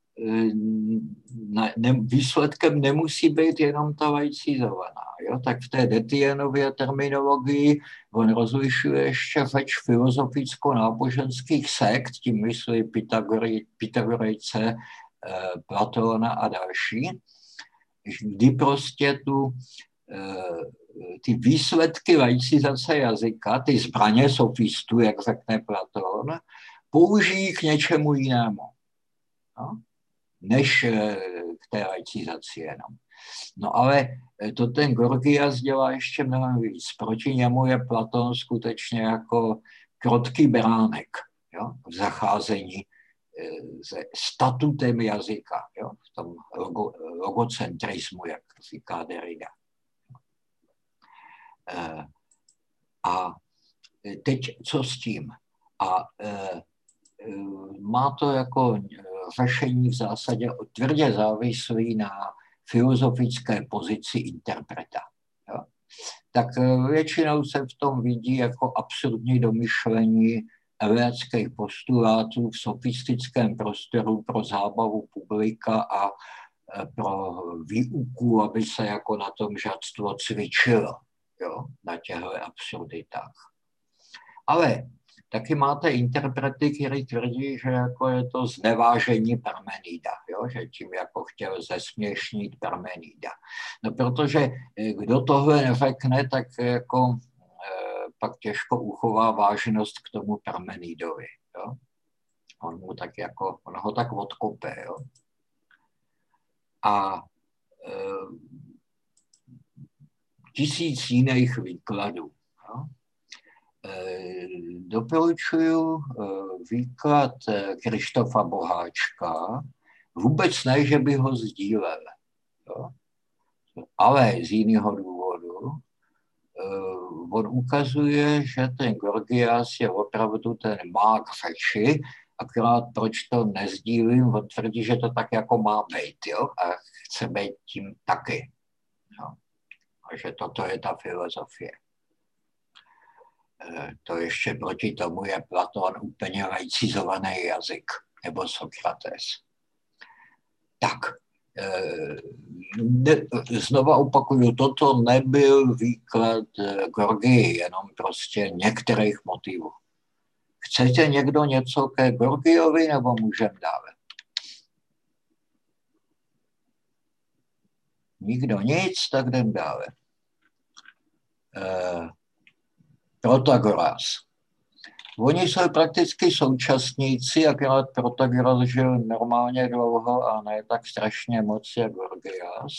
ne, výsledkem nemusí být jenom ta laicizovaná. Jo? Tak v té Détiennově terminologii on rozlišuje ještě řeč filozoficko-náboženských sekt, tím myslí Pythagory, Pythagorejce, eh, Platóna a další, kdy prostě tu, eh, ty výsledky laicizace jazyka, ty zbraně sofistů, jak řekne Platón, použijí k něčemu jinému. No? Než k té laicizaci jenom. No ale to ten Gorgias dělá ještě mnohem víc. Proti němu je Platón skutečně jako krotký beránek, jo? V zacházení se statutem jazyka, jo? V tom logo, logocentrismu, jak říká Derrida. A teď co s tím? A má to jako řešení v zásadě tvrdě závislý na filozofické pozici interpreta. Jo? Tak většinou se v tom vidí jako absurdní domyšlení eleackých postulátů v sofistickém prostoru pro zábavu publika a pro výuku, aby se jako na tom žadstvo cvičilo, jo? Na těchto absurditách. Ale taky máte interprety, kteří tvrdí, že jako je to znevážení Parmenida, jo? Že tím jako chtěl zesměšnit Parmenida. No protože kdo tohle neřekne, tak jako eh, pak těžko uchová vážnost k tomu Parmenidovi. Jo? On, mu tak jako, on ho tak odkope. Jo? A eh, tisíc jiných výkladů. Jo? Doporučuju výklad Krištofa Boháčka, vůbec ne, že by ho sdílel, jo? Ale z jiného důvodu. On ukazuje, že ten Gorgias je opravdu ten mák řeči, akorát proč to nezdílím, on tvrdí, že to tak jako má být, jo? A chce být tím taky. Jo? A že toto je ta filozofie. To ještě proti tomu je Platón úplně laicizovaný jazyk, nebo Sokrates. Tak, ne, znova opakuju, toto nebyl výklad Gorgii, jenom prostě některých motivů. Chcete někdo něco ke Gorgiovi, nebo můžeme dávat? Nikdo nic, tak jdem dále. E, Protagoras. Oni jsou prakticky současníci, akorát Protagoras žil normálně dlouho a ne tak strašně moc jak Gorgias.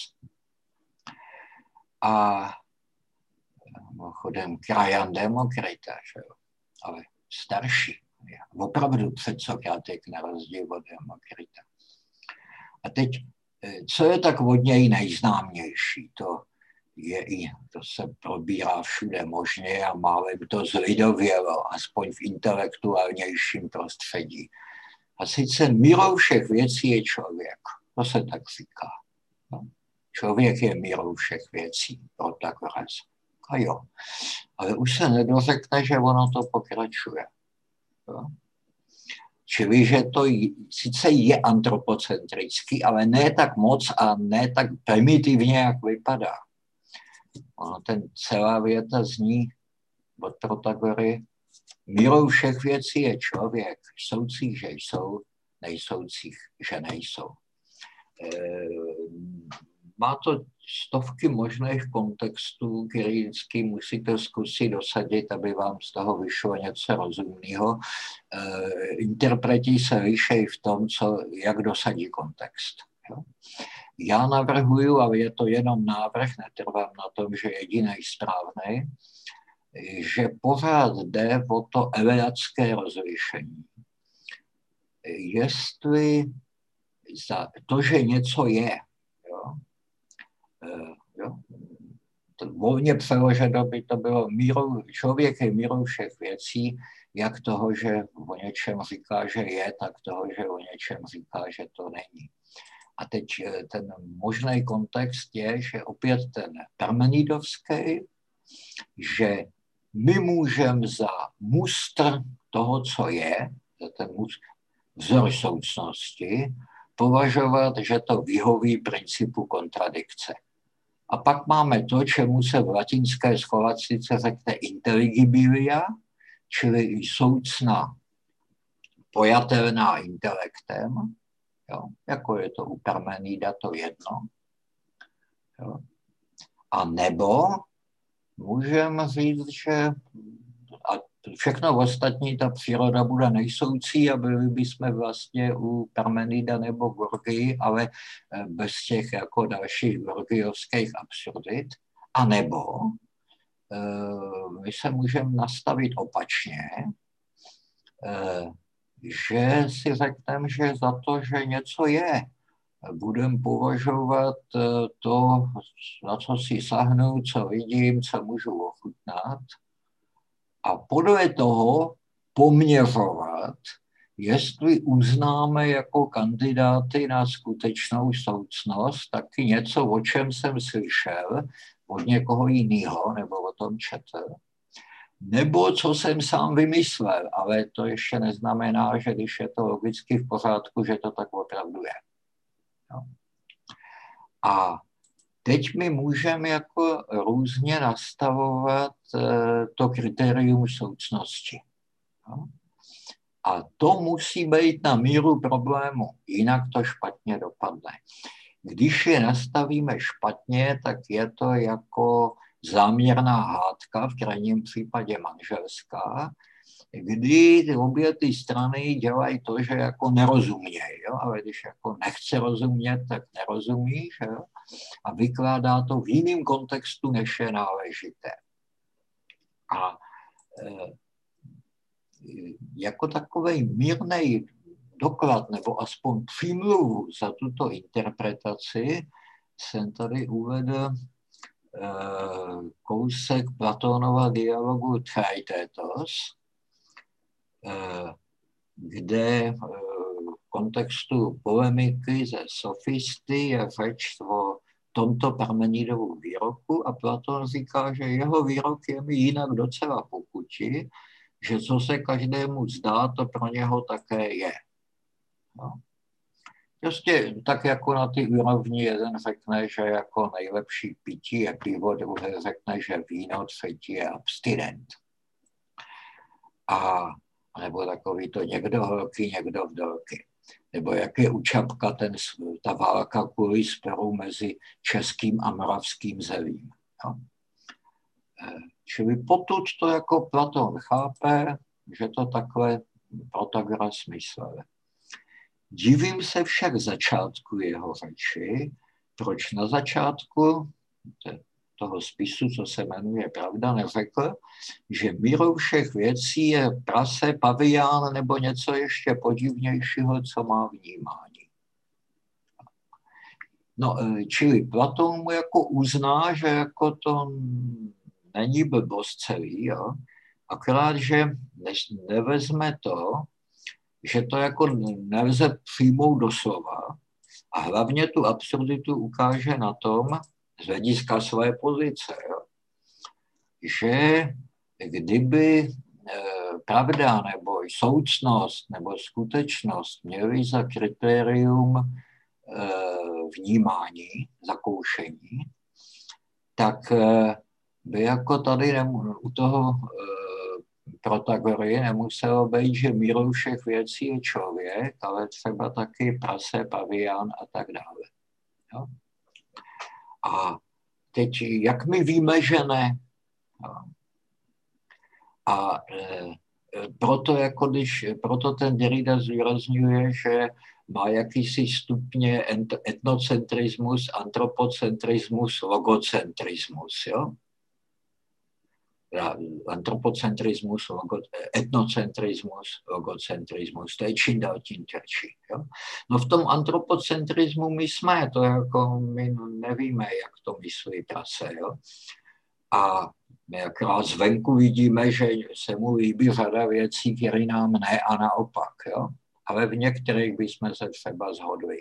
A chodem Krajan Demokrita, že jo, ale starší. Opravdu předsokratik na rozdíl od Demokrita. A teď, co je tak od něj nejznámější, to je i, to se probírá všude možně a málem to zlidovělo, aspoň v intelektuálnějším prostředí. A sice mírou všech věcí je člověk. To se tak říká. No. Člověk je mírou všech věcí, Protagoras. A jo. Ale už se nedořekne, že ono to pokračuje. Jo. Čili, že to sice je antropocentrický, ale ne tak moc a ne tak primitivně, jak vypadá. Ono ten celá věta zní od Protagory: mírou všech věcí je člověk, soucích, že jsou, nejsoucích, že nejsou. E, má to stovky možných kontextů, který vždycky musíte zkusit dosadit, aby vám z toho vyšlo něco rozumného. E, interpreti se lišejí v tom, co, jak dosadí kontext. Jo? Já navrhuju, ale je to jenom návrh, netrvám na tom, že jediný správný, že pořád jde o to eleacké rozlišení. Jestli za to, že něco je, jo, jo, to volně přeloženo by to bylo mírou, člověk je mírou všech věcí, jak toho, že o něčem říká, že je, tak toho, že o něčem říká, že to není. A teď ten možný kontext je, že opět ten parmenidovský, že my můžeme za mustr toho, co je, za ten vzor soucnosti, považovat, že to vyhoví principu kontradikce. A pak máme to, čemu se v latinské scholastice řekne intelligibilia, čili soucna pojatelná intelektem, jo, jako je to u Parmenida to jedno. Jo. A nebo můžeme říct, že a všechno ostatní, ta příroda bude nejsoucí a byli bychom vlastně u Parmenida nebo Gorgii, ale bez těch jako dalších gorgiovských absurdit. A nebo my se můžeme nastavit opačně, že si řekneme, že za to, že něco je, budeme považovat to, na co si sahnu, co vidím, co můžu ochutnat, a podle toho poměřovat, jestli uznáme jako kandidáty na skutečnou soucnost taky něco, o čem jsem slyšel od někoho jiného, nebo o tom četl, nebo co jsem sám vymyslel, ale to ještě neznamená, že když je to logicky v pořádku, že to tak opravdu je. No. A teď my můžeme jako různě nastavovat to kritérium soucnosti. No. A to musí být na míru problému, jinak to špatně dopadne. Když je nastavíme špatně, tak je to jako záměrná hádka, v krajním případě manželská, kdy obě ty strany dělají to, že jako nerozumějí, jo? Ale když jako nechce rozumět, tak nerozumí, že jo? A vykládá to v jiném kontextu, než je náležité. A e, jako takovej mírnej doklad, nebo aspoň přímluvu za tuto interpretaci jsem tady uvedl kousek Platónova dialogu Theaitetos, kde v kontextu polemiky ze sofisty je řeč o tomto Parmenidovu výroku a Platón říká, že jeho výrok je mi jinak docela po chuti, že co se každému zdá, to pro něho také je. No. Prostě tak jako na ty úrovni jeden řekne, že jako nejlepší pití je pivo, druhý řekne, že víno, třetí je abstinent. A nebo takový to někdo horký, někdo vdolky. Nebo jak je u Čapka ten, ta válka kvůli sporu mezi českým a moravským zemím. Jo? Čili potud to jako Platón chápe, že to takhle Protagoras myslel. Divím se však začátku jeho řeči, proč na začátku toho spisu, co se jmenuje Pravda, neřekl, že mírou všech věcí je prase, pavián nebo něco ještě podivnějšího, co má vnímání. No, čili Platón mu jako uzná, že jako to není blbost celý, jo? Akorát, že nevezme to, že to jako nelze přijmout doslova a hlavně tu absurditu ukáže na tom, z hlediska své pozice, jo? Že kdyby e, pravda nebo soucnost nebo skutečnost měly za kritérium e, vnímání, zakoušení, tak e, by jako tady nemu, u toho e, Protagory nemuselo být, že mírou všech věcí je člověk, ale třeba taky prase, pavián a tak dále. Jo? A teď, jak my víme, že ne? A e, proto, jako když, proto ten Derrida zdůrazňuje, že má jakýsi stupně etnocentrismus, antropocentrismus, logocentrismus. Jo? Antropocentrismus, logo, etnocentrismus, logocentrismus, to je čím dál tím tvrdší. No v tom antropocentrismu my jsme, to jako my nevíme, jak to myslí prase. Jo? A my akorát zvenku vidíme, že se mu líbí řada věcí, které nám ne a naopak. Jo? Ale v některých bychom se třeba shodli.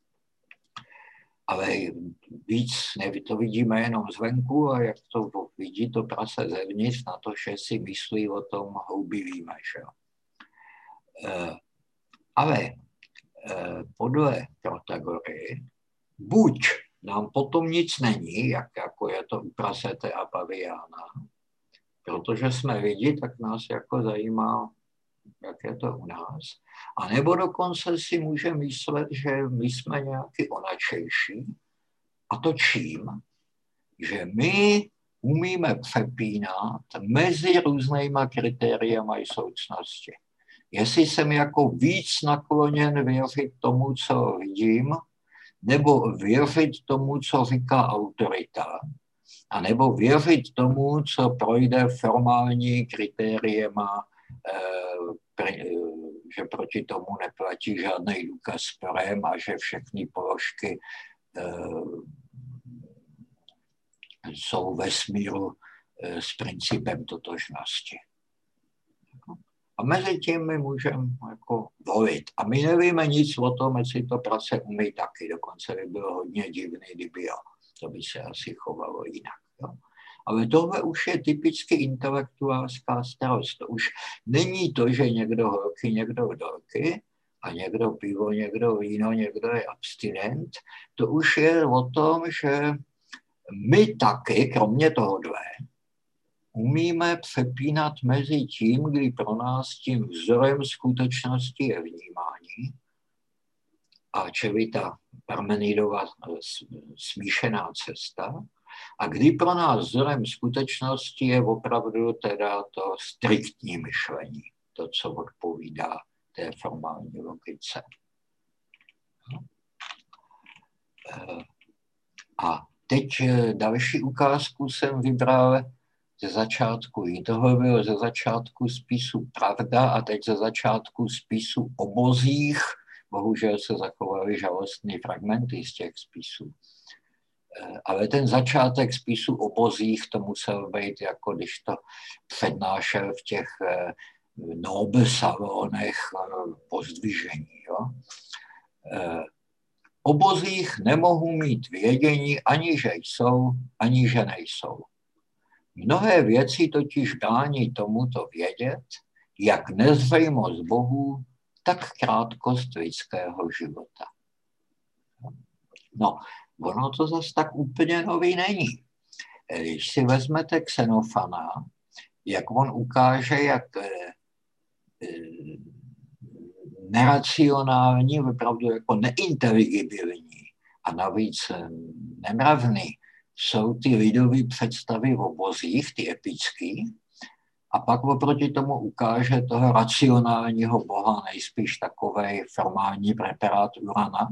Ale víc ne, to vidíme jenom zvenku a jak to vidí to prase zevnitř, na to, že si myslí o tom houby víme. Že? E, ale e, podle Protagory buď nám potom nic není, jak jako je to u prasete a paviána, protože jsme lidi, tak nás jako zajímá, jak je to u nás. A nebo dokonce si může myslet, že my jsme nějaký onačejší. A to čím? Že my umíme přepínat mezi různýma kritériama i soucnosti. Jestli jsem jako víc nakloněn věřit tomu, co vidím, nebo věřit tomu, co říká autorita, a nebo věřit tomu, co projde formální kritériema, že proti tomu neplatí žádný důkaz sporem a že všechny položky jsou ve smíru s principem totožnosti. A mezi tím my můžeme jako volit. A my nevíme nic o tom, jestli to prase umí taky. Dokonce by bylo hodně divný, kdyby jo. To by se asi chovalo jinak. Jo. Ale tohle už je typicky intelektuálská starost. To už není to, že někdo horky, někdo vdolky, a někdo pivo, někdo víno, někdo je abstinent. To už je o tom, že my taky, kromě tohohle, umíme přepínat mezi tím, kdy pro nás tím vzorem skutečnosti je vnímání, a čili ta Parmenidova smíšená cesta, a kdy pro nás vzorem skutečnosti je opravdu teda to striktní myšlení, to, co odpovídá té formální logice. A teď další ukázku jsem vybral ze začátku, i toho bylo ze začátku spisu Pravda a teď ze začátku spisu Obozích. Bohužel se zachovaly žalostné fragmenty z těch spisů. Ale ten začátek spisu Obozích, to musel být, jako když to přednášel v těch Nobel salonech pozdvižení. Jo? Obozích nemohu mít vědění ani, že jsou, ani, že nejsou. Mnohé věci totiž brání tomuto vědět, jak nezřejmost Bohu, tak krátkost lidského života. No, ono to zase tak úplně nový není. Když si vezmete Xenofana, jak on ukáže, jak neracionální, opravdu jako neinteligibilní a navíc nemravný jsou ty lidové představy o bozích, ty epický, a pak oproti tomu ukáže toho racionálního boha nejspíš takovej formální preparát Urana,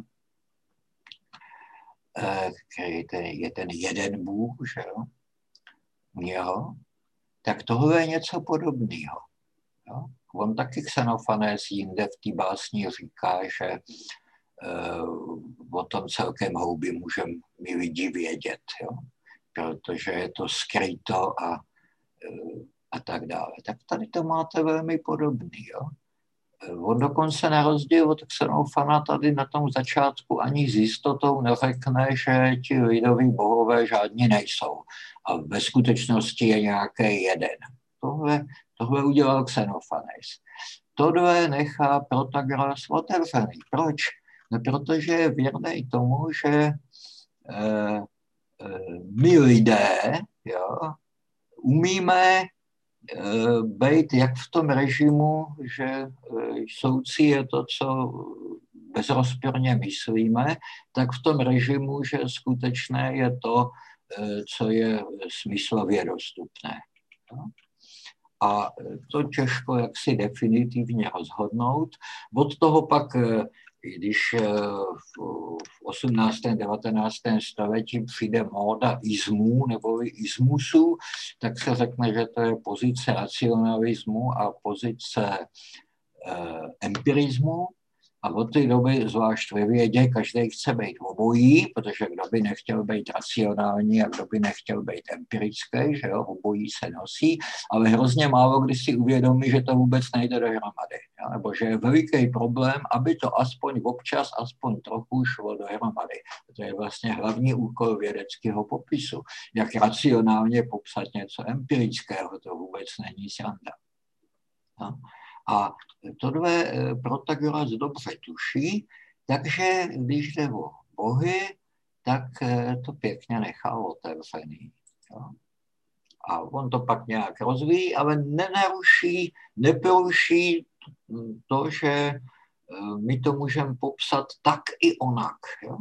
který je ten jeden bůh, že jo, u něho, tak tohle je něco podobného. Jo? On taky Xenofanes jinde v té básni říká, že uh, o tom celkem houby můžeme my lidi vědět, jo? Protože je to skryto a, uh, a tak dále. Tak tady to máte velmi podobný. Jo? On dokonce na rozdíl od Xenofana tady na tom začátku ani s jistotou neřekne, že ti lidoví bohové žádní nejsou. A ve skutečnosti je nějaký jeden. Tohle, tohle udělal Xenofanes. Tohle nechá Protagoras otevřený. Proč? No, protože je věrný tomu, že eh, eh, my lidé jo, umíme být jak v tom režimu, že soucí je to, co bezrozporně myslíme, tak v tom režimu, že skutečné je to, co je smyslově dostupné. A to těžko jak si definitivně rozhodnout. Od toho pak, když v osmnáctém devatenáctém století přijde móda ismů nebo ismusů, tak se řekne, že to je pozice racionalismu a pozice eh, empirismu. A od té doby, zvlášť ve vědě, každý chce být obojí, protože kdo by nechtěl být racionální a kdo by nechtěl být empirický, že jo, obojí se nosí, ale hrozně málo kdy si uvědomí, že to vůbec nejde dohromady. Jo? Nebo že je veliký problém, aby to aspoň občas, aspoň trochu šlo dohromady. To je vlastně hlavní úkol vědeckého popisu. Jak racionálně popsat něco empirického, to vůbec není sranda. Jo? A tohle Protagoras dobře tuší, takže když jde o bohy, tak to pěkně nechá otevřený. Jo. A on to pak nějak rozvíjí, ale nenaruší, neporuší to, že my to můžeme popsat tak i onak. Jo.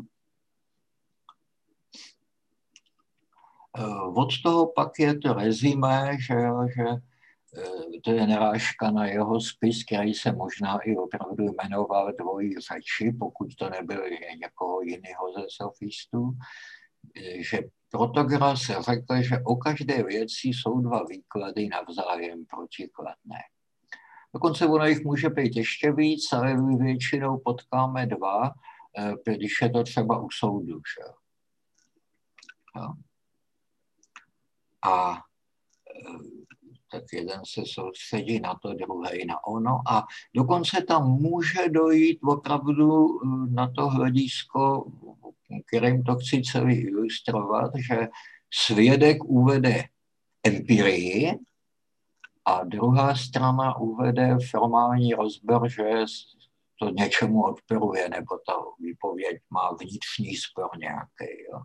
Od toho pak je to rezimé, že, že to je narážka na jeho spis, který se možná i opravdu jmenoval Dvojí řeči, pokud to nebyl někoho jiného ze sofistů, že Protagoras řekl, že o každé věci jsou dva výklady navzájem protikladné. Dokonce ono jich může být ještě víc, ale my většinou potkáme dva, když je to třeba u soudu. Že? Jo? A tak jeden se soustředí na to, druhý na ono a dokonce tam může dojít opravdu na to hledisko, kterým to chci celý ilustrovat, že svědek uvede empirii a druhá strana uvede formální rozbor, že to něčemu odporuje, nebo ta výpověď má vnitřní spor nějaký. Jo.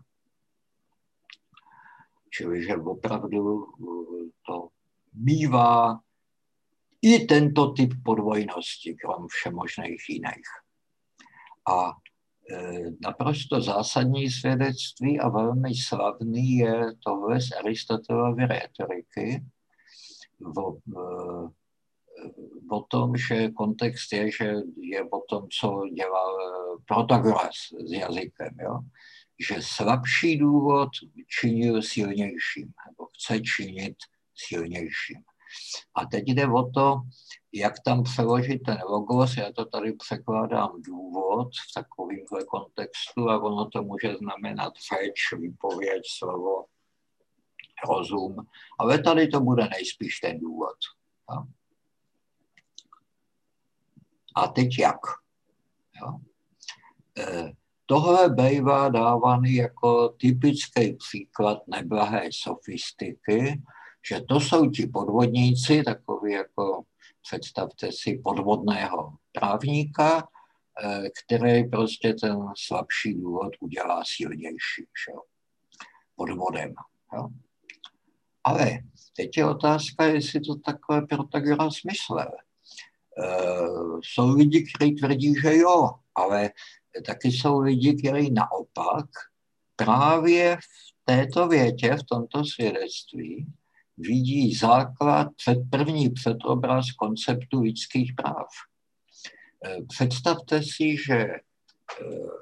Čili, že opravdu to mívá i tento typ podvojnosti, krom všemožných jiných. A e, naprosto zásadní svědectví a velmi slavný je tohle z Aristotelovy rétoriky o, e, o tom, že kontext je, že je o tom, co dělal Protagoras s jazykem, jo? Že slabší důvod činil silnějším, nebo chce činit silnějším. A teď jde o to, jak tam přeložit ten logos, já to tady překládám důvod v takovémhle kontextu a ono to může znamenat řeč, výpověď, slovo, rozum, ale tady to bude nejspíš ten důvod. Jo? A teď jak? Jo? E, tohle bývá dávaný jako typický příklad neblahé sofistiky, že to jsou ti podvodníci, takový jako představte si podvodného právníka, který prostě ten slabší důvod udělá silnější, jo? Podvodem. Jo? Ale teď je otázka, jestli to takhle Protagoras myslel. Uh, jsou lidi, kteří tvrdí, že jo, ale taky jsou lidi, kteří naopak právě v této větě, v tomto svědectví, vidí základ, před, první předobraz konceptu lidských práv. Uh, představte si, že uh,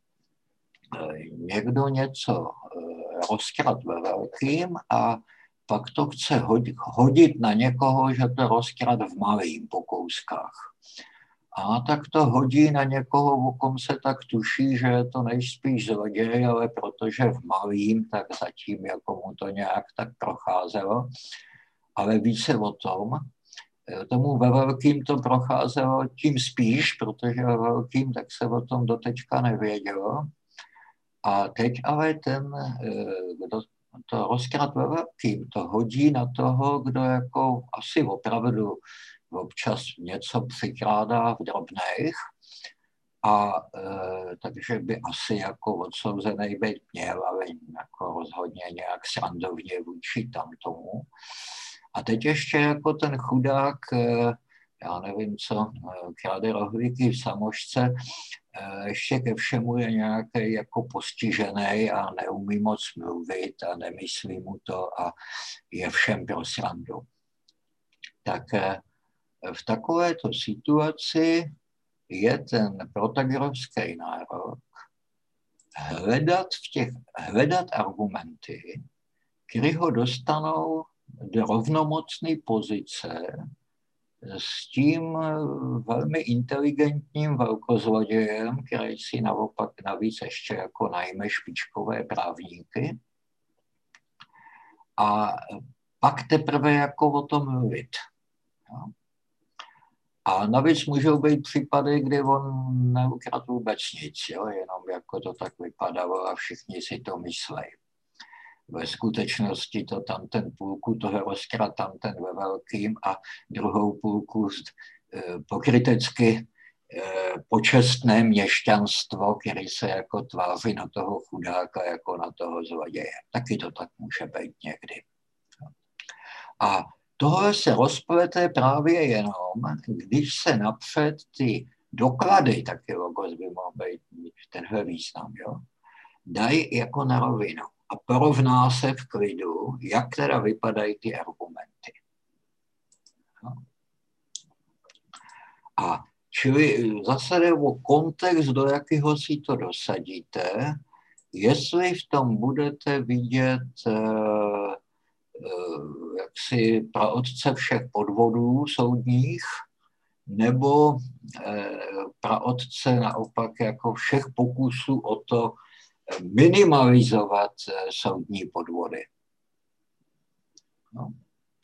někdo něco uh, rozkrad ve velkým a pak to chce hodit, hodit na někoho, že to rozkrad v malým po kouskách. A tak to hodí na někoho, o kom se tak tuší, že je to nejspíš zloděj, ale protože v malým, tak zatím jako mu to nějak tak procházelo. Ale více o tom, tomu ve velkým to procházelo tím spíš, protože ve velkým tak se o tom dotečka nevědělo. A teď ale ten, kdo to rozkrad ve velkým, to hodí na toho, kdo jako asi opravdu občas něco přikrádá v drobných a e, takže by asi jako odsouzený být měl, ale jako rozhodně nějak srandovně vůči tam tomu. A teď ještě jako ten chudák, e, já nevím co, kráde rohlíky v samošce, ještě ke všemu je nějaký jako postižený a neumí moc mluvit a nemyslí mu to a je všem pro srandu. Tak v takovéto situaci je ten protagorovský nárok hledat, v těch, hledat argumenty, které ho dostanou do rovnomocné pozice s tím velmi inteligentním velkozlodějem, který si naopak navíc ještě jako najme špičkové právníky. A pak teprve jako o tom mluvit. Jo. A navíc můžou být případy, kdy on neukradl vůbec nic, jo, jenom jako to tak vypadalo a všichni si to myslejí. Ve skutečnosti to tam ten půlku toho rozkrad tam ten ve velkým a druhou půlku pokrytecky počestné měšťanstvo, který se jako tváří na toho chudáka jako na toho zloděje. Taky to tak může být někdy. A tohle se rozplete právě jenom, když se napřed ty doklady, taky logos by mohl být tenhle význam, jo, dají jako na rovinu. A porovná se v klidu, jak teda vypadají ty argumenty. No. A čili zase jde o kontext, do jakého si to dosadíte, jestli v tom budete vidět uh, uh, jaksi praotce všech podvodů soudních, nebo uh, praotce naopak jako všech pokusů o to, minimalizovat soudní podvody. No.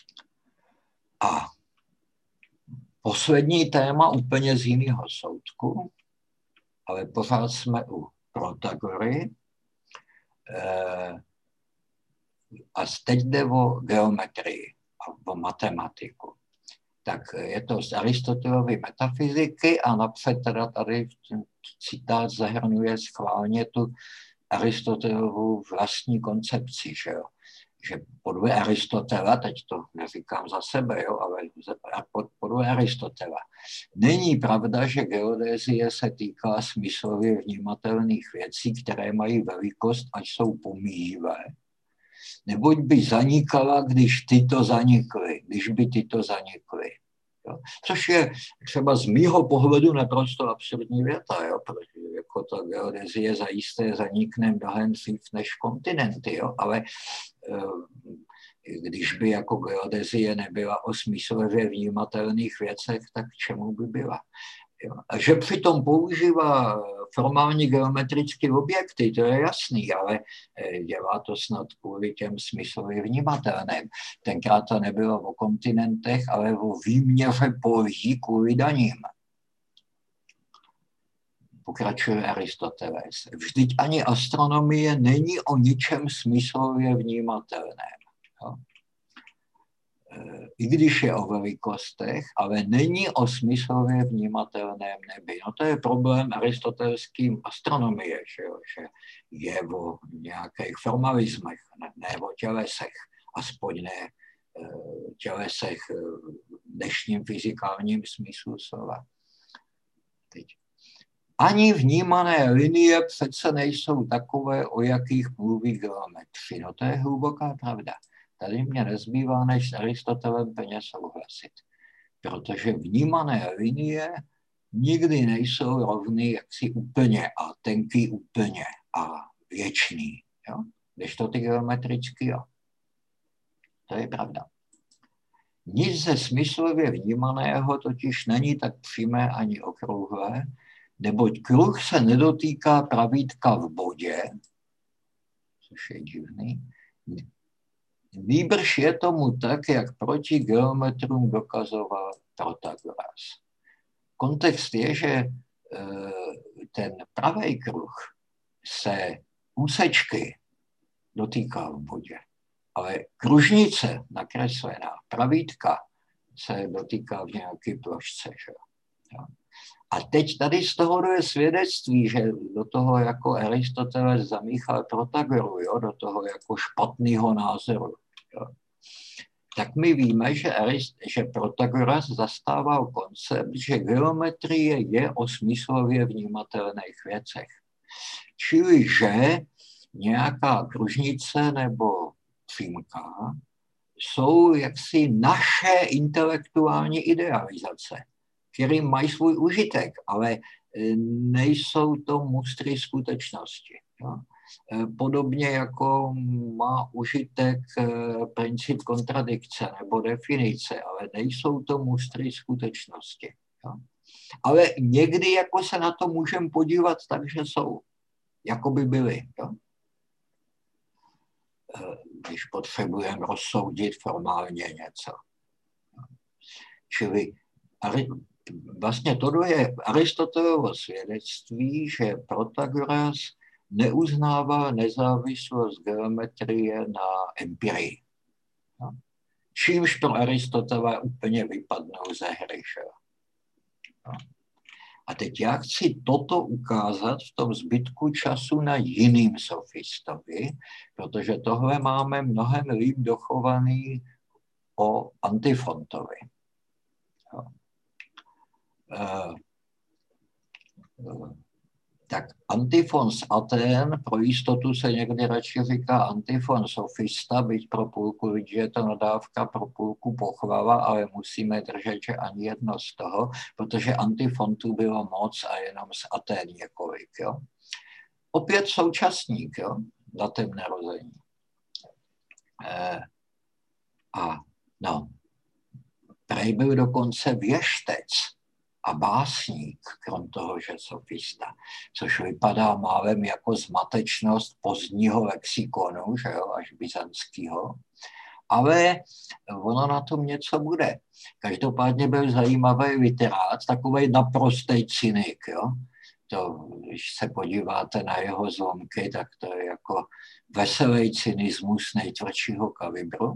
A poslední téma úplně z jiného soudku, ale pořád jsme u Protagory. A teď jde o geometrii a o matematiku. Tak je to z Aristotelovy metafyziky a napřed teda tady citát zahrnuje schválně tu Aristotelovu vlastní koncepci, že jo. Že podle Aristotela, teď to neříkám za sebe, jo, ale podle Aristotela, není pravda, že geodézie se týká smyslově vnímatelných věcí, které mají velikost, ať jsou pomíjivé. Neboť by zanikala, když tyto zanikly, když by tyto zanikly. Jo. Což je třeba z mýho pohledu naprosto absurdní věta, jo, protože jako ta geodezie zajisté zanikne mnohem dřív než kontinenty, jo, ale když by jako geodezie nebyla o smyslově vnímatelných věcech, tak čemu by byla? Jo. A že přitom používá formální geometrické objekty, to je jasný, ale dělá to snad kvůli těm smyslově vnímatelným. Tenkrát to nebylo o kontinentech, ale o výměře polí kvůli daním. Pokračuje Aristoteles. Vždyť ani astronomie není o ničem smyslově vnímatelném. Jo. i když je o velikostech, ale není o smyslově vnímatelném nebi. No to je problém aristotelským astronomie, že, jo? Že je o nějakých formalismech, ne, ne o tělesech, aspoň ne tělesech v dnešním fyzikálním smyslu slova. Teď. Ani vnímané linie přece nejsou takové, o jakých mluví geometři. No to je hluboká pravda. Tady mě nezbývá, než s Aristotelem plně souhlasit. Protože vnímané linie nikdy nejsou rovny jaksi úplně a tenký úplně a věčný. Jo? Když to ty geometricky, jo. To je pravda. Nic ze smyslově vnímaného totiž není tak přímé ani okrouhlé, neboť kruh se nedotýká pravítka v bodě, což je divný. Nýbrž je tomu tak, jak proti geometrům dokazoval Protagoras. Kontext je, že ten pravý kruh se úsečky dotýká v bodě, ale kružnice nakreslená, pravítka, se dotýká v nějaké plošce. Že? A teď tady z toho je svědectví, že do toho jako Aristoteles zamíchal Protagoru, jo? Do toho jako špatného názoru. Jo? Tak my víme, že, Arist, že Protagoras zastával koncept, že geometrie je o smyslově vnímatelných věcech. Čili, že nějaká kružnice nebo přímka jsou jaksi naše intelektuální idealizace, které mají svůj užitek, ale nejsou to mustry skutečnosti. Jo? Podobně jako má užitek princip kontradikce nebo definice, ale nejsou to mustry skutečnosti. Jo? Ale někdy jako se na to můžeme podívat tak, že jsou, jako by byly. Jo? Když potřebujeme rozsoudit formálně něco. Čili vlastně toto je Aristotelovo svědectví, že Protagoras neuznával nezávislost geometrie na empirii. Čímž pro Aristotela úplně vypadnou ze hry. A teď já chci toto ukázat v tom zbytku času na jiným sofistovi, protože tohle máme mnohem líp dochovaný o Antifontovi. Jo. Uh, uh, tak Antifon z Aten, pro jistotu se někdy radši říká Antifon sofista, byť pro půlku lidí je to nadávka, pro půlku pochvala, ale musíme držet, že ani jedno z toho, protože Antifontů bylo moc a jenom z Aten několik. Jo. Opět současník, jo, datem narození. Eh, a no, prej byl dokonce věštec a básník, krom toho, že sofista, což vypadá málem jako zmatečnost pozdního lexikonu, že jo, až byzantského. Ale ono na tom něco bude. Každopádně byl zajímavý literát, takovej naprostej cynik, jo. To, když se podíváte na jeho zlomky, tak to je jako veselý cynismus nejtvrdšího kalibru.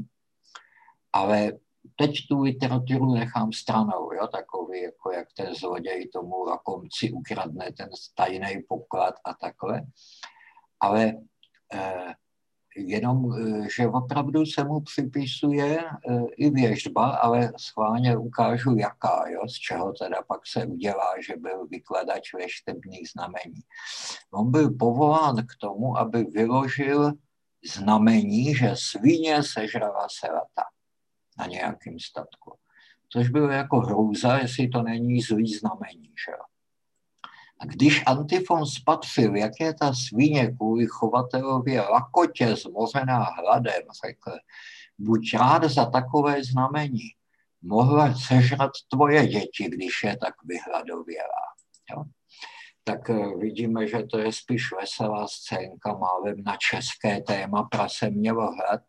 Ale teď tu literaturu nechám stranou, jo, takový, jako jak ten zloděj tomu lakomci ukradne ten tajný poklad a takhle. Ale eh, jenom, že opravdu se mu připisuje eh, i věštba, ale schválně ukážu jaká, jo, z čeho teda pak se udělá, že byl vykladač věštebných znamení. On byl povolán k tomu, aby vyložil znamení, že svině sežrala selata na nějakém statku. Což bylo jako hrůza, jestli to není zlý znamení. Že? A když Antifon spatřil, jak je ta svině kvůli chovatelově lakotě zmořená hladem, řekl, buď rád za takové znamení, mohla sežrat tvoje děti, když je tak vyhladovělá. Jo? Tak vidíme, že to je spíš veselá scénka, málem na české téma Prase mělo hlad,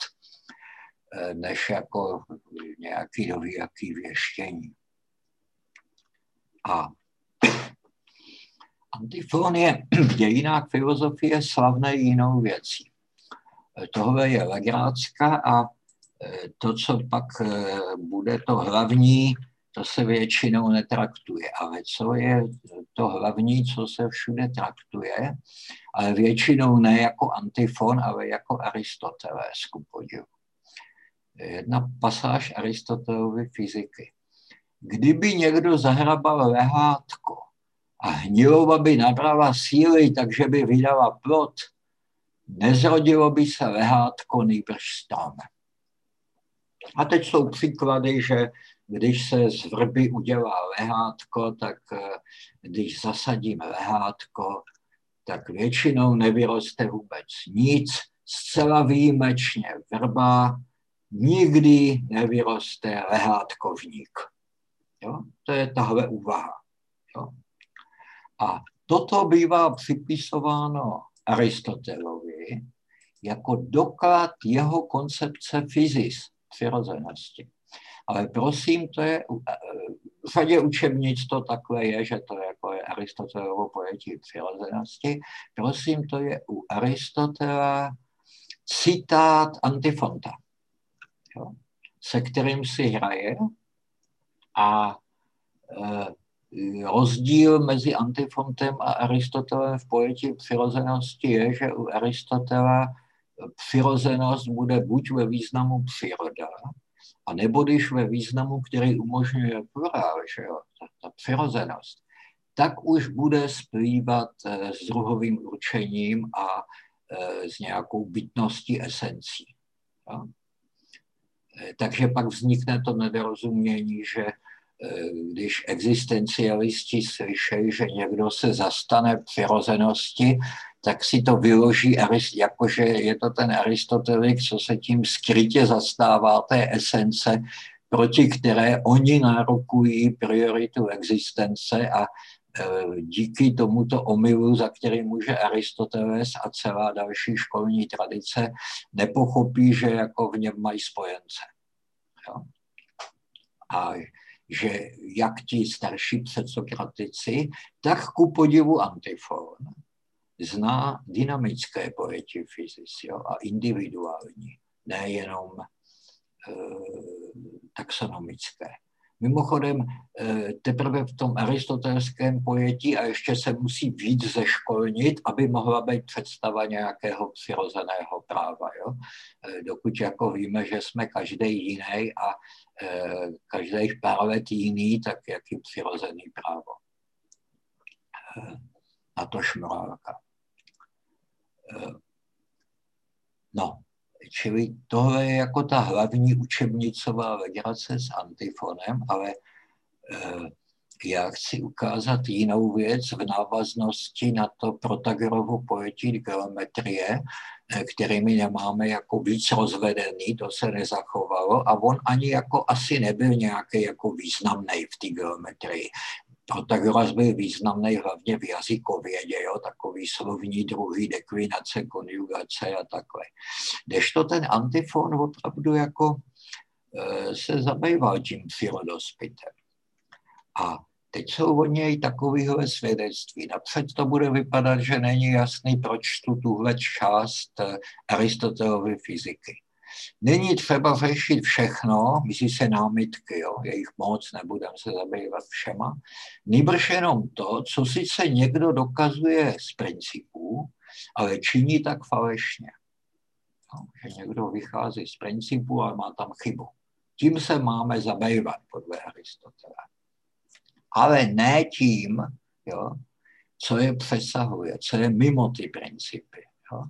než jako nějaký dovějaký věštění. A Antifon je v dějinách filozofie slavné jinou věcí. Tohle je legrácka a To, co pak bude to hlavní, to se většinou netraktuje. Ale co je to hlavní, co se všude traktuje, ale většinou ne jako antifon, ale jako Aristoteles, ku podivu. Jedna pasáž Aristotelovy fyziky. Kdyby někdo zahrabal lehátko a hnilova by nabrala síly, takže by vydala plod, nezrodilo by se lehátko, nýbrž strom. A teď jsou příklady, že když se z vrby udělá lehátko, tak když zasadím lehátko, tak většinou nevyroste vůbec nic. Zcela výjimečně vrba, nikdy nevyroste lehátkovník. Jo? To je tahle úvaha. Jo? A toto bývá připisováno Aristotelovi jako doklad jeho koncepce fyzis, přirozenosti. Ale prosím, to je, v řadě učebnic to takhle je, že to je jako je Aristotelovo pojetí přirozenosti. Prosím, to je u Aristotela citát Antifonta, jo, se kterým si hraje a e, rozdíl mezi Antifontem a Aristotelem v pojetí přirozenosti je, že u Aristotela přirozenost bude buď ve významu příroda, a nebo když ve významu, který umožňuje plurál, že jo, ta, ta přirozenost, tak už bude splývat s druhovým určením a e, s nějakou bytností esencí. Jo? E, takže pak vznikne to nedorozumění, že e, když existencialisti slyšejí, že někdo se zastane přirozenosti, tak si to vyloží, jakože je to ten Aristotelik, co se tím skrytě zastává té esence, proti které oni nárokují prioritu existence a e, díky tomuto omylu, za který může Aristoteles a celá další školní tradice, nepochopí, že jako v něm mají spojence. Jo? A že jak ti starší předsokratici, tak ku podivu Antifon zná dynamické pojetí fyzis, jo, a individuální, nejenom e, taxonomické. Mimochodem, e, teprve v tom aristotelském pojetí a ještě se musí víc zeškolnit, aby mohla být představa nějakého přirozeného práva. Jo. E, dokud jako víme, že jsme každý jiný a e, každých pár let jiný, tak jaký přirozený právo. E, a to šmorálka. No, čili tohle je jako ta hlavní učebnicová legrace s Antifonem, ale eh, já chci ukázat jinou věc v návaznosti na to Protagorovo pojetí geometrie, eh, kterými nemáme jako víc rozvedený, to se nezachovalo a on ani jako asi nebyl nějaký jako významný v té geometrii. Protagoras byl významný hlavně v jazykovědě, jo, takový slovní druhy, deklinace, konjugace a takhle. Kdežto ten Antifon opravdu jako e, se zabýval tím philodospitem. A teď jsou od něj takovýhle svědectví. Napřed to bude vypadat, že není jasný, proč tu tuhle část Aristotelovy fyziky. Není třeba řešit všechno, myslí se námitky, jo, je jich moc, nebudeme se zabývat všema, nýbrž jenom to, co sice někdo dokazuje z principů, ale činí tak falešně. No, že někdo vychází z principů, ale má tam chybu. Tím se máme zabývat podle Aristotela. Ale ne tím, jo, co je přesahuje, co je mimo ty principy. Jo.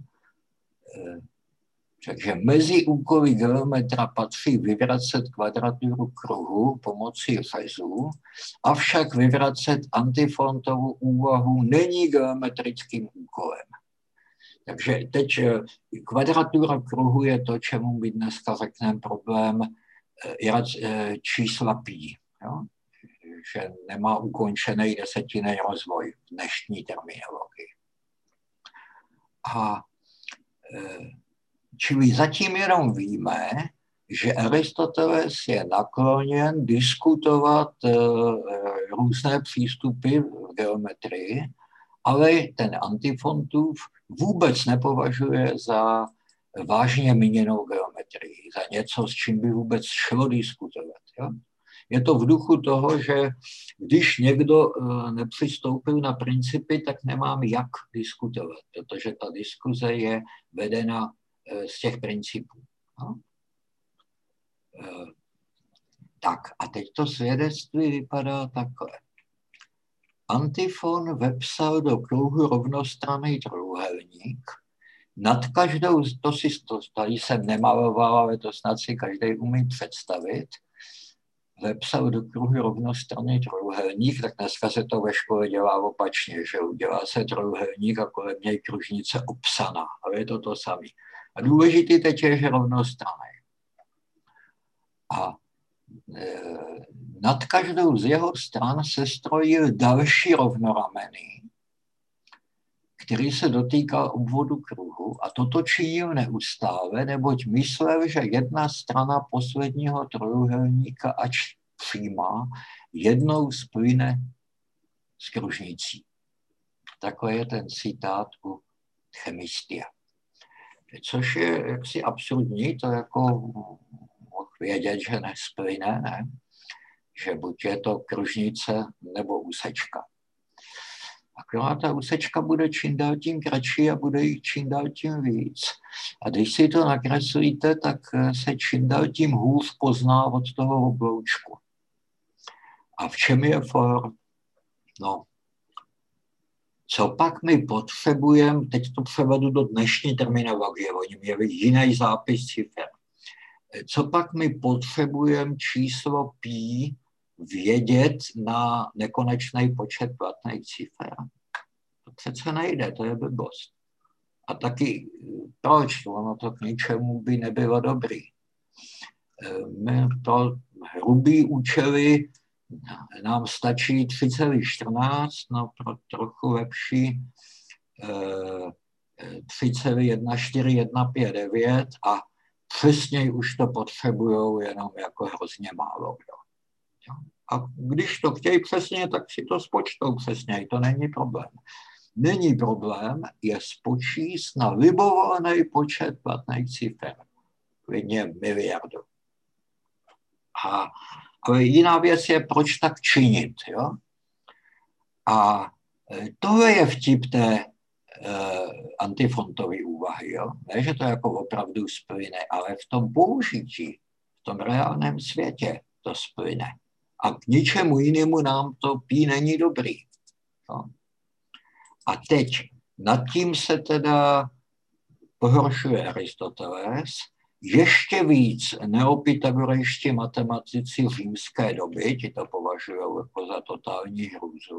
Takže mezi úkoly geometra patří vyvracet kvadraturu kruhu pomocí řezů, avšak vyvracet Antifontovu úvahu není geometrickým úkolem. Takže teď kvadratura kruhu je to, čemu my dneska řekneme problém čísla pi, jo? Že nemá ukončený desetinný rozvoj v dnešní terminologii. A čili zatím jenom víme, že Aristoteles je nakloněn diskutovat uh, různé přístupy v geometrii, ale ten Antifontův vůbec nepovažuje za vážně míněnou geometrii, za něco, s čím by vůbec šlo diskutovat. Jo? Je to v duchu toho, že když někdo nepřistoupil na principy, tak nemám jak diskutovat, protože ta diskuze je vedena z těch principů. No? Tak a teď to svědectví vypadá takhle. Antifon vepsal do kruhu rovnostranný trojúhelník. Nad každou, to si to tady jsem nemaloval, ale to snad si každý umí představit, vepsal do kruhu rovnostranný trojúhelník, tak dneska se to ve škole dělá opačně, že udělá se trojúhelník a kolem něj kružnice obsaná, ale je to to samé. A důležitý teď je, že rovnostranný. A e, nad každou z jeho stran se strojil další rovnoramenný, který se dotýkal obvodu kruhu a toto činil neustále, neboť myslel, že jedna strana posledního trojúhelníka, ač přímá, jednou splyne s kružnicí. Takhle je ten citát u Chemistia. Což je jaksi absurdní, to jako mohl vědět, že nesplyne, ne? Že buď je to kružnice nebo úsečka. Akorát ta úsečka bude čím dál tím kratší a bude jich čím dál tím víc. A když si to nakreslíte, tak se čím dál tím hůř pozná od toho obloučku. A v čem je for? No, co pak my potřebujeme, teď to převedu do dnešní terminologie, oni měli jiný zápis cifer. Co pak my potřebujeme číslo pi vědět na nekonečný počet platných cifer? To přece nejde, to je blbost. A taky proč? Ono to k ničemu by nebylo dobrý. My to hrubý účely nám stačí tři celá čtrnáct, no pro trochu lepší tři celá jedna čtyři jedna pět devět a přesněji už to potřebujou jenom jako hrozně málo. Jo. A když to chtějí přesně, tak si to spočtou přesněji, to není problém. Není problém je spočíst na libovolný počet platných cifer, klidně miliardu. A ale jiná věc je, proč tak činit. Jo? A tohle je vtip té uh, antifontové úvahy. Jo? Ne, že to jako opravdu splyne, ale v tom použití, v tom reálném světě to splyne. A k ničemu jinému nám to pí není dobrý. Jo? A teď nad tím se teda pohoršuje Aristoteles. Ještě víc neopythagorejští matematici římské doby, ti to považují jako za totální hrůzu.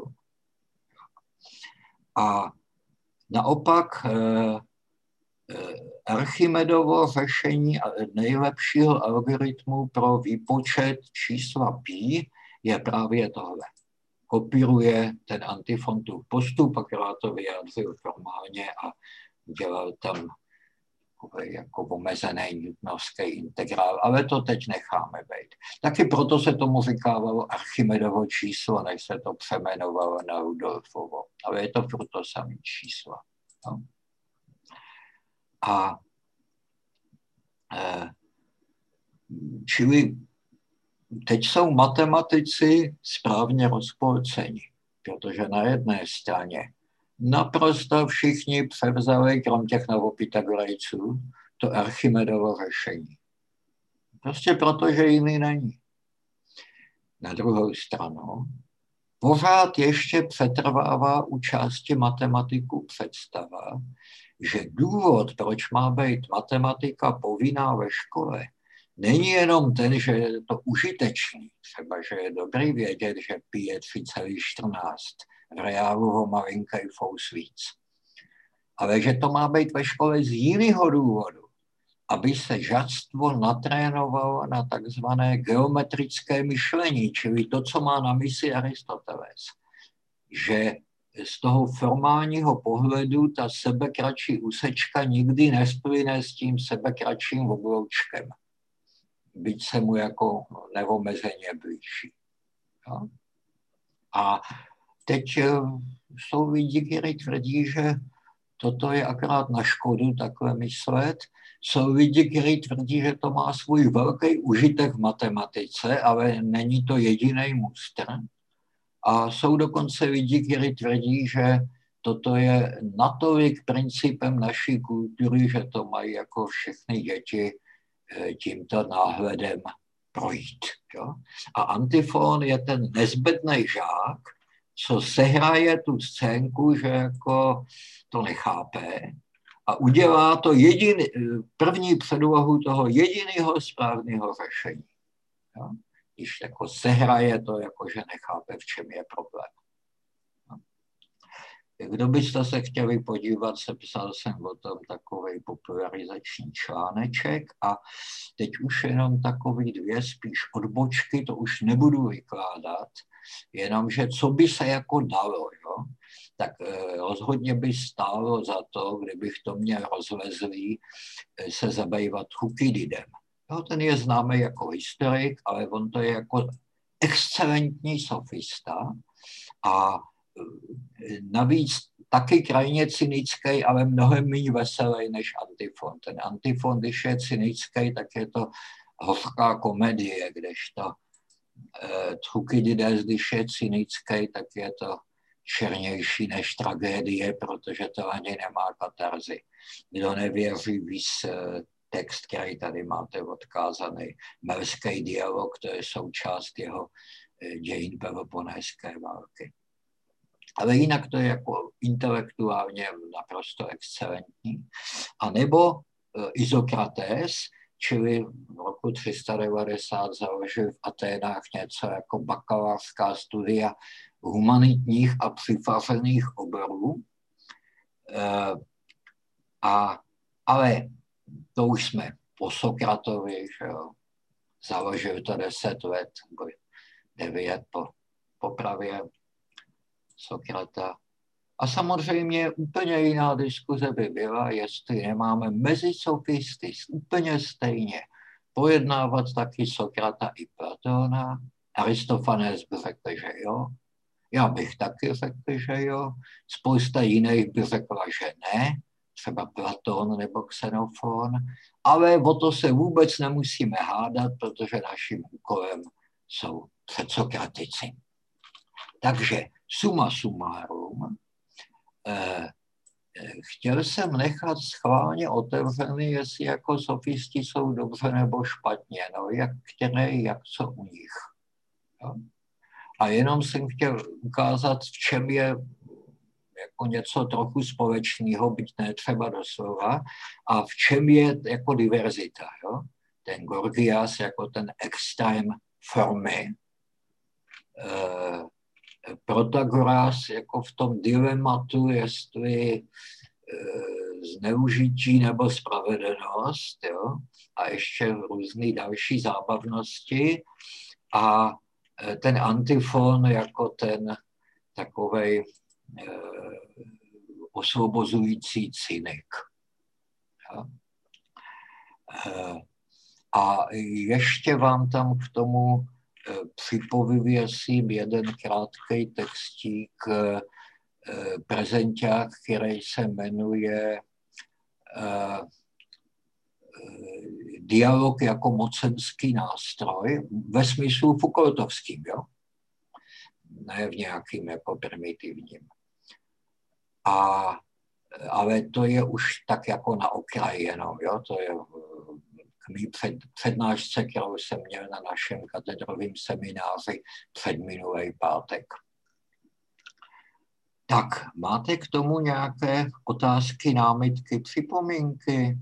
A naopak eh, Archimedovo řešení nejlepšího algoritmu pro výpočet čísla pi je právě tohle. Kopíruje ten antifontův postup, akorát to vyjádřil formálně a dělal tam jako omezený newtonovský integrál, ale to teď necháme být. Taky proto se tomu říkávalo Archimedovo číslo, než se to přemenovalo na Rudolfovo. Ale je to furt to samé číslo. No? A eh, čili teď jsou matematici správně rozpolceni, protože na jedné straně naprosto všichni převzali, krom těch novopythagorejců, to Archimedovo řešení. Prostě proto, že jiný není. Na druhou stranu, pořád ještě přetrvává u části matematiků představa, že důvod, proč má být matematika povinná ve škole, není jenom ten, že je to užitečný, třeba, že je dobrý vědět, že pi je tři celá čtrnáct, v reálu ho malinký fous víc. Ale že to má být ve škole z jiného důvodu, aby se žadstvo natrénovalo na takzvané geometrické myšlení, čili to, co má na mysli Aristoteles. Že z toho formálního pohledu ta sebekratší úsečka nikdy nesplyne s tím sebekratším obloučkem. Byť se mu jako neomezeně blíží. Jo? A teď jsou lidi, kteří tvrdí, že toto je akorát na škodu takhle myslet, jsou lidi, kteří tvrdí, že to má svůj velký užitek v matematice, ale není to jediný mustr. A jsou dokonce lidi, kteří tvrdí, že toto je natolik principem naší kultury, že to mají jako všechny děti tímto náhledem projít. Jo? A antifon je ten nezbytný žák, co sehraje tu scénku, že jako to nechápe a udělá to jediný, první předlohu toho jediného správného řešení. Jo? Když jako sehraje to, jako že nechápe, v čem je problém. Kdo byste se chtěli podívat, sepsal jsem o tom takový popularizační článeček a teď už jenom takový dvě spíš odbočky, to už nebudu vykládat, jenomže co by se jako dalo, jo? Tak eh, rozhodně by stálo za to, kdybych to měl rozlezlý, eh, se zabývat Thukydidem. Jo, ten je známý jako historik, ale on to je jako excelentní sofista a navíc taky krajně cynický, ale mnohem méně veselý než antifon. Ten antifon, když je cynický, tak je to hořká komedie, kdežto eh, Thukydides, když je cynický, tak je to černější než tragédie, protože to ani nemá katarzy. Kdo nevěří, víc eh, text, který tady máte odkázaný, Melský dialog, to je součást jeho eh, dějin Peloponéské války. Ale jinak to je jako intelektuálně naprosto excelentní. A nebo e, Izokrates, čili v roku tři sta devadesát založil v Aténách něco jako bakalářská studia humanitních a přifařených oborů. E, a, ale to už jsme po Sokratovi, že jo, založil to deset let, devět po popravě Sokrata. A samozřejmě úplně jiná diskuze by byla, jestli nemáme mezi sofisty úplně stejně pojednávat taky Sokrata i Platona. Aristofanes by řekl, že jo. Já bych taky řekl, že jo. Spousta jiných by řekla, že ne. Třeba Platon nebo Xenofon. Ale o to se vůbec nemusíme hádat, protože naším úkolem jsou předsokratici. Takže suma sumárum, eh, chtěl jsem nechat schválně otevřený, jestli jako sofisti jsou dobře nebo špatně, no jak který, jak co u nich. Jo? A jenom jsem chtěl ukázat, v čem je jako něco trochu společného, byť ne třeba doslova, a v čem je jako diverzita. Jo? Ten Gorgias jako ten extrém formy, eh, Protagoras jako v tom dilematu, jestli e, zneužití nebo spravedlnost, jo? A ještě různé další zábavnosti. A e, ten antifon jako ten takovej e, osvobozující cynik. Jo? E, a ještě vám tam k tomu připověsím jeden krátký textík, prezenták, který se jmenuje Dialog jako mocenský nástroj, ve smyslu Foucaultovským, jo? Ne v nějakým jako primitivním. A, ale to je už tak jako na okraji jenom, jo? To je k mý před, přednášce, kterou jsem měl na našem katedrovém semináři před minulý pátek. Tak, máte k tomu nějaké otázky, námitky, připomínky?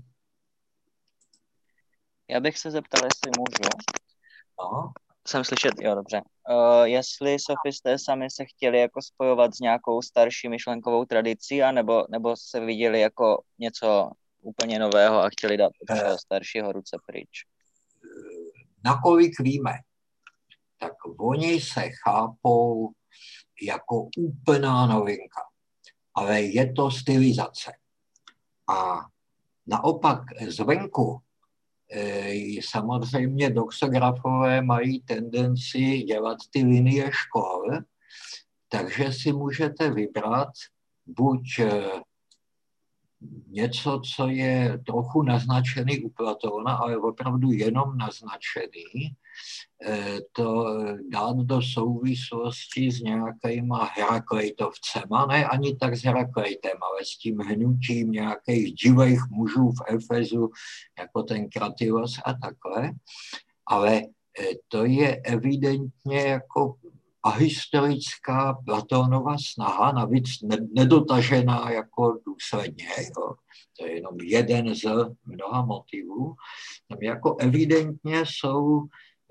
Já bych se zeptal, jestli můžu. No. Jsem slyšet, jo, dobře. Uh, jestli sofisté sami se chtěli jako spojovat s nějakou starší myšlenkovou tradicí, anebo, nebo se viděli jako něco úplně nového a chtěli dát od všeho staršího ruce pryč. Nakolik víme, tak oni se chápou jako úplná novinka, ale je to stylizace. A naopak zvenku e, samozřejmě doxografové mají tendenci dělat ty linie škol, takže si můžete vybrat buď něco, co je trochu naznačený u Platóna, ale opravdu jenom naznačený, to dát do souvislosti s nějakýma Heraklejtovcema, ne ani tak s Heraklejtem, ale s tím hnutím nějakých divých mužů v Efezu, jako ten Kratylos a takhle. Ale to je evidentně jako ahistorická Platónova snaha, navíc nedotažená jako důsledně. Jo. To je jenom jeden z mnoha motivů. Tam jako evidentně jsou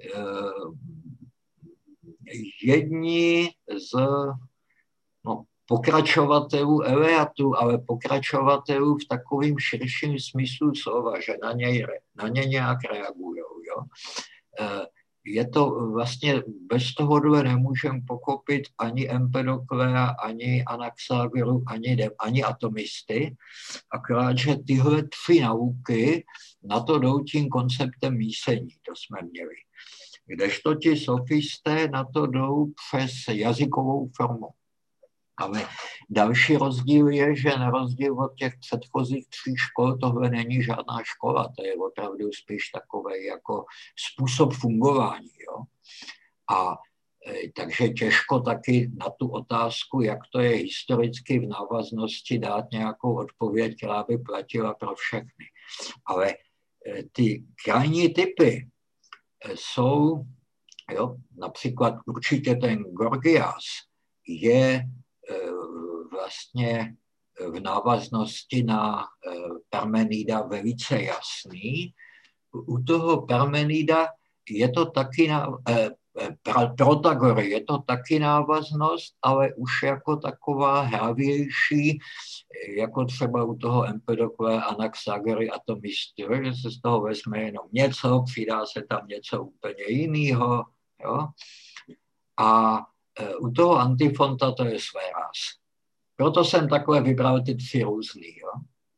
jedni z no, pokračovatelů Eliatu, ale pokračovatelů v takovým širším smyslu slova, že na ně, na ně nějak reagují. Jo. Je to vlastně, bez tohohle nemůžeme pochopit ani Empedoklea, ani Anaxagoru, ani, ani atomisty, akorát, že tyhle tři nauky na to jdou tím konceptem mísení, to jsme měli. Kdežto ti sofisté na to jdou přes jazykovou formu. Ale další rozdíl je, že na rozdíl od těch předchozích tří škol tohle není žádná škola, to je opravdu spíš takový jako způsob fungování. Jo? A e, takže těžko taky na tu otázku, jak to je historicky v návaznosti dát nějakou odpověď, která by platila pro všechny. Ale e, ty krajní typy e, jsou, jo, například určitě ten Gorgias je vlastně v návaznosti na Parmenida velice jasný. U toho Parmenida je to taky na, Protagory je to taky návaznost, ale už jako taková hravější, jako třeba u toho Empedoklea, Anaxagory a Atomisty, že se z toho vezme jenom něco, přidá se tam něco úplně jiného. Jo? A u toho Antifonta to je Sféras. Proto jsem takhle vybral ty tři různý. Jo?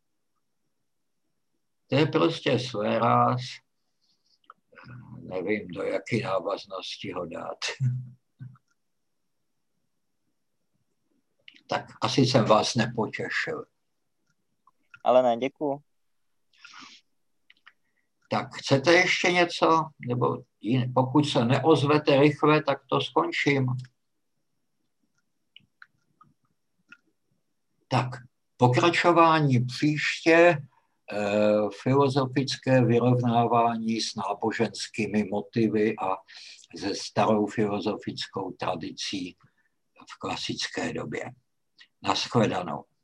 To je prostě Sféras, nevím, do jaké návaznosti ho dát. Tak asi jsem vás nepotěšil. Ale ne, děkuju. Tak chcete ještě něco? Nebo jiné? Pokud se neozvete rychle, tak to skončím. Tak, pokračování příště, eh, filozofické vyrovnávání s náboženskými motivy a se starou filozofickou tradicí v klasické době. Naschledanou.